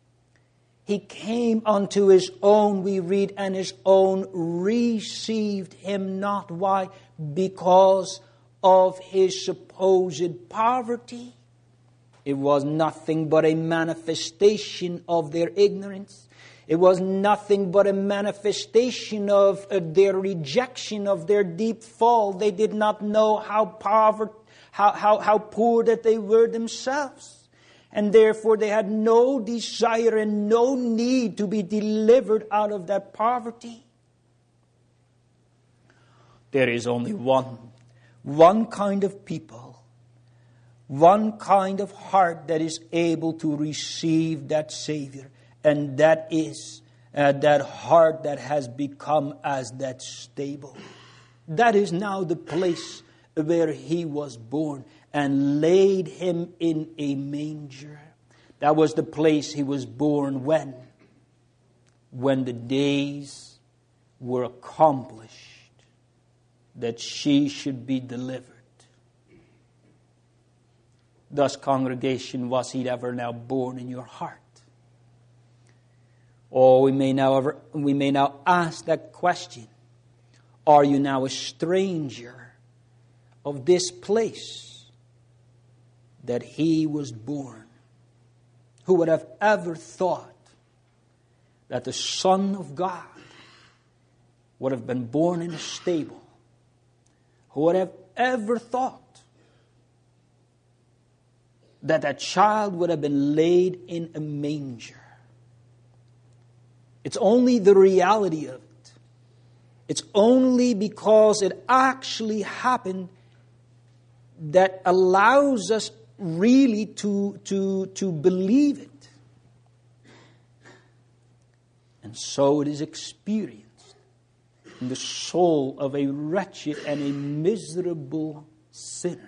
He came unto His own, we read, and His own received Him not. Why? Because of His supposed poverty. It was nothing but a manifestation of their ignorance. It was nothing but a manifestation of their rejection, of their deep fall. They did not know how poor that they were themselves. And therefore they had no desire and no need to be delivered out of that poverty. There is only one kind of people, one kind of heart that is able to receive that Savior. And that is that heart that has become as that stable. That is now the place where He was born, and laid Him in a manger. That was the place He was born when? When the days were accomplished. that she should be delivered. Thus, congregation, was he ever now born in your heart? Or we may now ask that question. Are you now a stranger of this place that he was born? Who would have ever thought that the Son of God would have been born in a stable? Who would have ever thought that that child would have been laid in a manger? It's only the reality of it. It's only because it actually happened that allows us really to believe it. And so it is experienced in the soul of a wretched and a miserable sinner,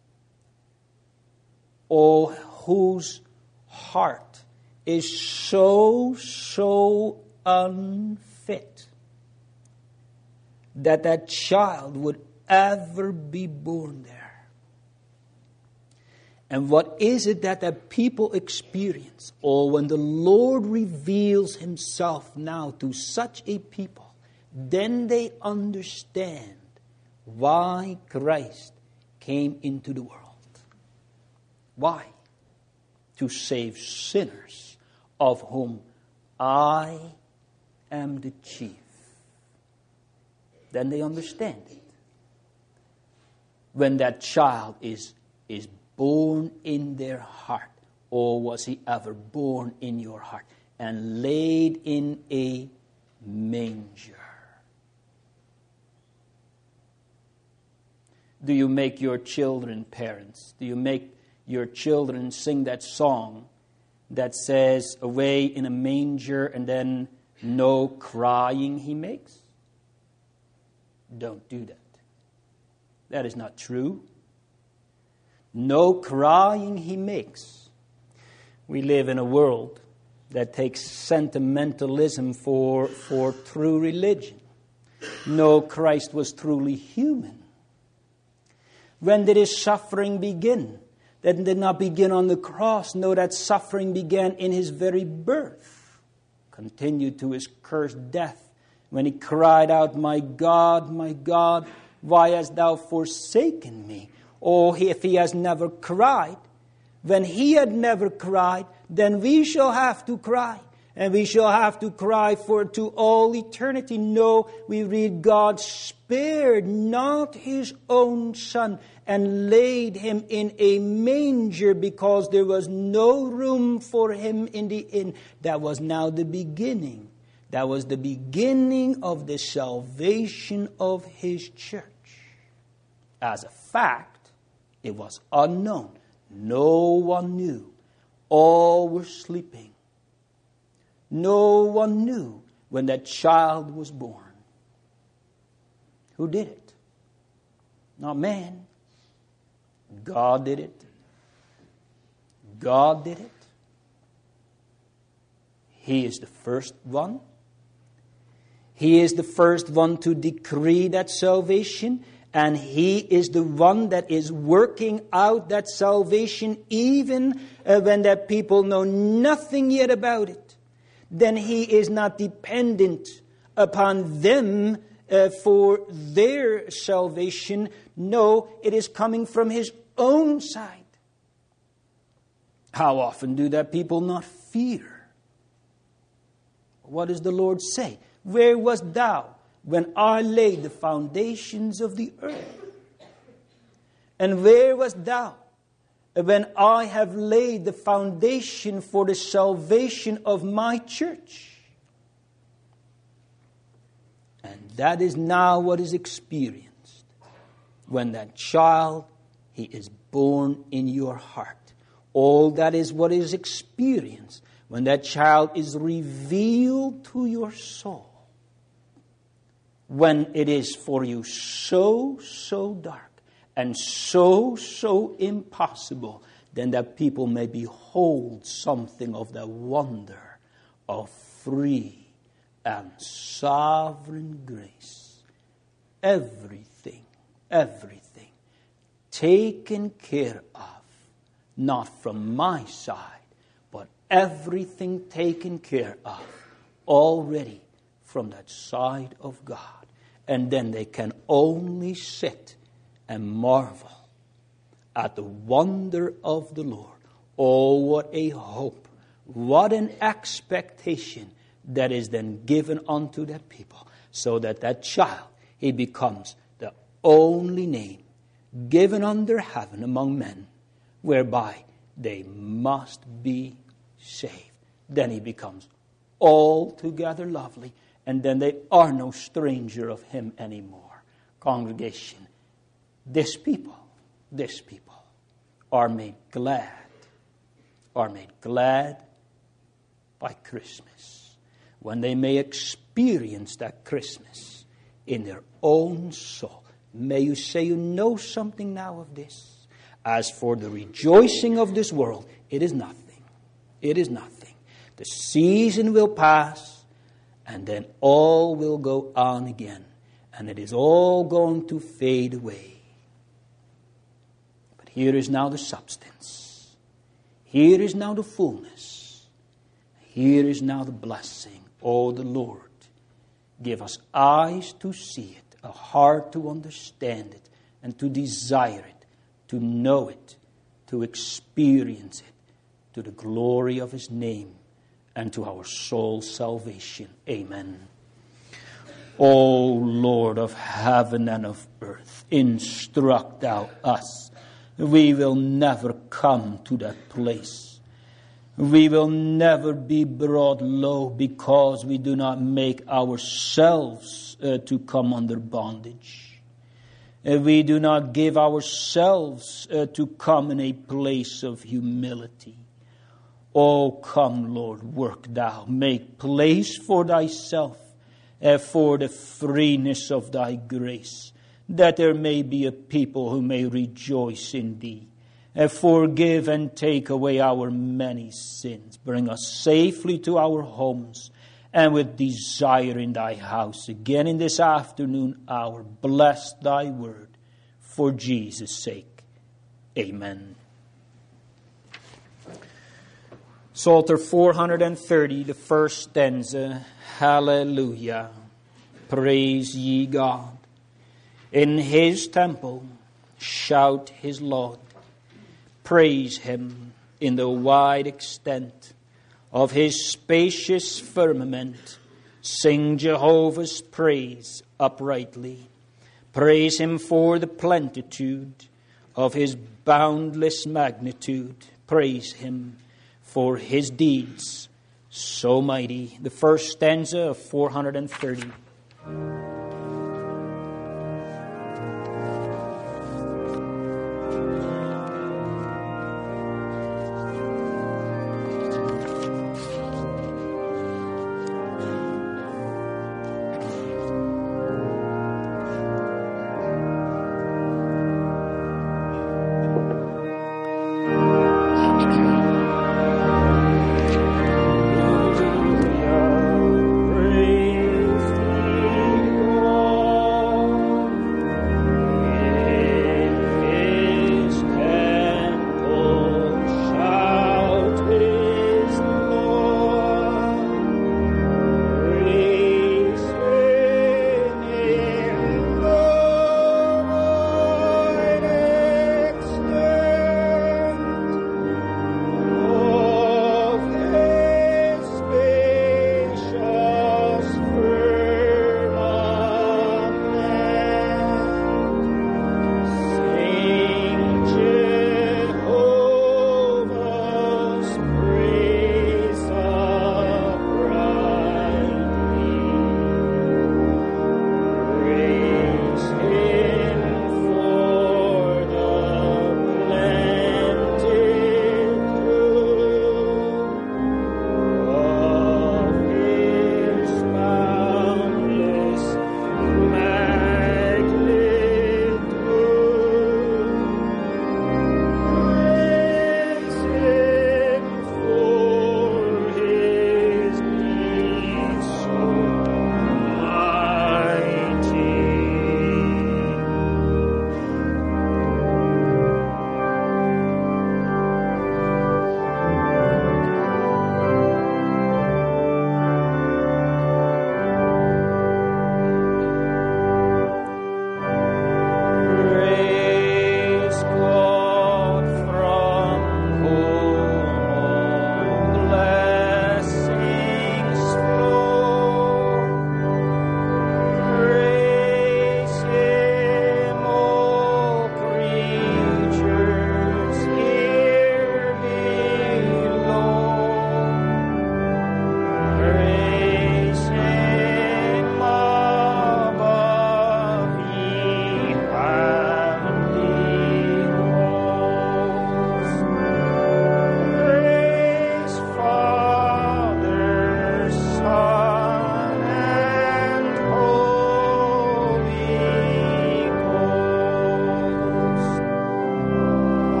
or whose heart is so unfit that child would ever be born there. And what is it that the people experience? Or when the Lord reveals himself now to such a people, then they understand why Christ came into the world. Why? To save sinners, of whom I am the chief. Then they understand it. When that child is born in their heart, or was he ever born in your heart and laid in a manger? Do you make your children parents? Do you make your children sing that song that says, away in a manger, and then no crying he makes? Don't do that. That is not true. No crying he makes. We live in a world that takes sentimentalism for true religion. No, Christ was truly human. When did his suffering begin? That did not begin on the cross. No, that suffering began in his very birth. Continued to his cursed death, when he cried out, my God, why hast thou forsaken me? Oh, if he has never cried, when he had never cried, then we shall have to cry. And we shall have to cry for to all eternity. No, we read, God spared not his own Son and laid him in a manger because there was no room for him in the inn. That was now the beginning. That was the beginning of the salvation of his church. As a fact, it was unknown. No one knew. All were sleeping. No one knew when that child was born. Who did it? Not man. God did it. God did it. He is the first one. He is the first one to decree that salvation. And he is the one that is working out that salvation even when that people know nothing yet about it. Then he is not dependent upon them for their salvation. No, it is coming from his own side. How often do that people not fear? What does the Lord say? Where wast thou when I laid the foundations of the earth? And where wast thou when I have laid the foundation for the salvation of my church? And that is now what is experienced when that child, he is born in your heart. All that is what is experienced when that child is revealed to your soul. When it is for you so dark and so impossible, then that people may behold something of the wonder of free and sovereign grace everything taken care of, not from my side, but everything taken care of already from that side of God. And then they can only sit and marvel at the wonder of the Lord. Oh, what a hope, what an expectation that is then given unto that people, so that that child, he becomes the only name given under heaven among men, whereby they must be saved. Then he becomes altogether lovely, and then they are no stranger of him anymore. Congregation, this people are made glad by Christmas, when they may experience that Christmas in their own soul. May you say you know something now of this. As for the rejoicing of this world, it is nothing. It is nothing. The season will pass, and then all will go on again, and it is all going to fade away. But here is now the substance. Here is now the fullness. Here is now the blessing. Oh, the Lord, give us eyes to see it, a heart to understand it, and to desire it, to know it, to experience it, to the glory of His name and to our soul's salvation. Amen. O Lord of heaven and of earth, instruct thou us. We will never come to that place. We will never be brought low because we do not make ourselves to come under bondage. We do not give ourselves to come in a place of humility. Oh, come, Lord, work thou. Make place for thyself, for the freeness of thy grace, that there may be a people who may rejoice in thee. Forgive and take away our many sins. Bring us safely to our homes, and with desire in thy house again in this afternoon hour. Bless thy word for Jesus' sake. Amen. Psalter 430, the first stanza. Hallelujah. Praise ye God. In His temple shout His laud. Praise Him in the wide extent of His spacious firmament. Sing Jehovah's praise uprightly. Praise Him for the plenitude of His boundless magnitude. Praise Him for His deeds so mighty. The first stanza of 430. Praise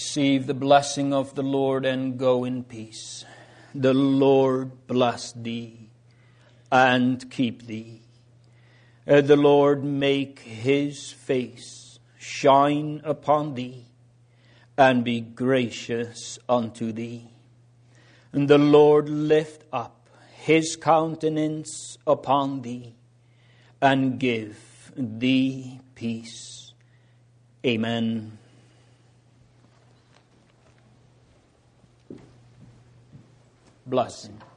Receive the blessing of the Lord and go in peace. The Lord bless thee and keep thee. The Lord make his face shine upon thee and be gracious unto thee. And the Lord lift up his countenance upon thee and give thee peace. Amen. Blessing.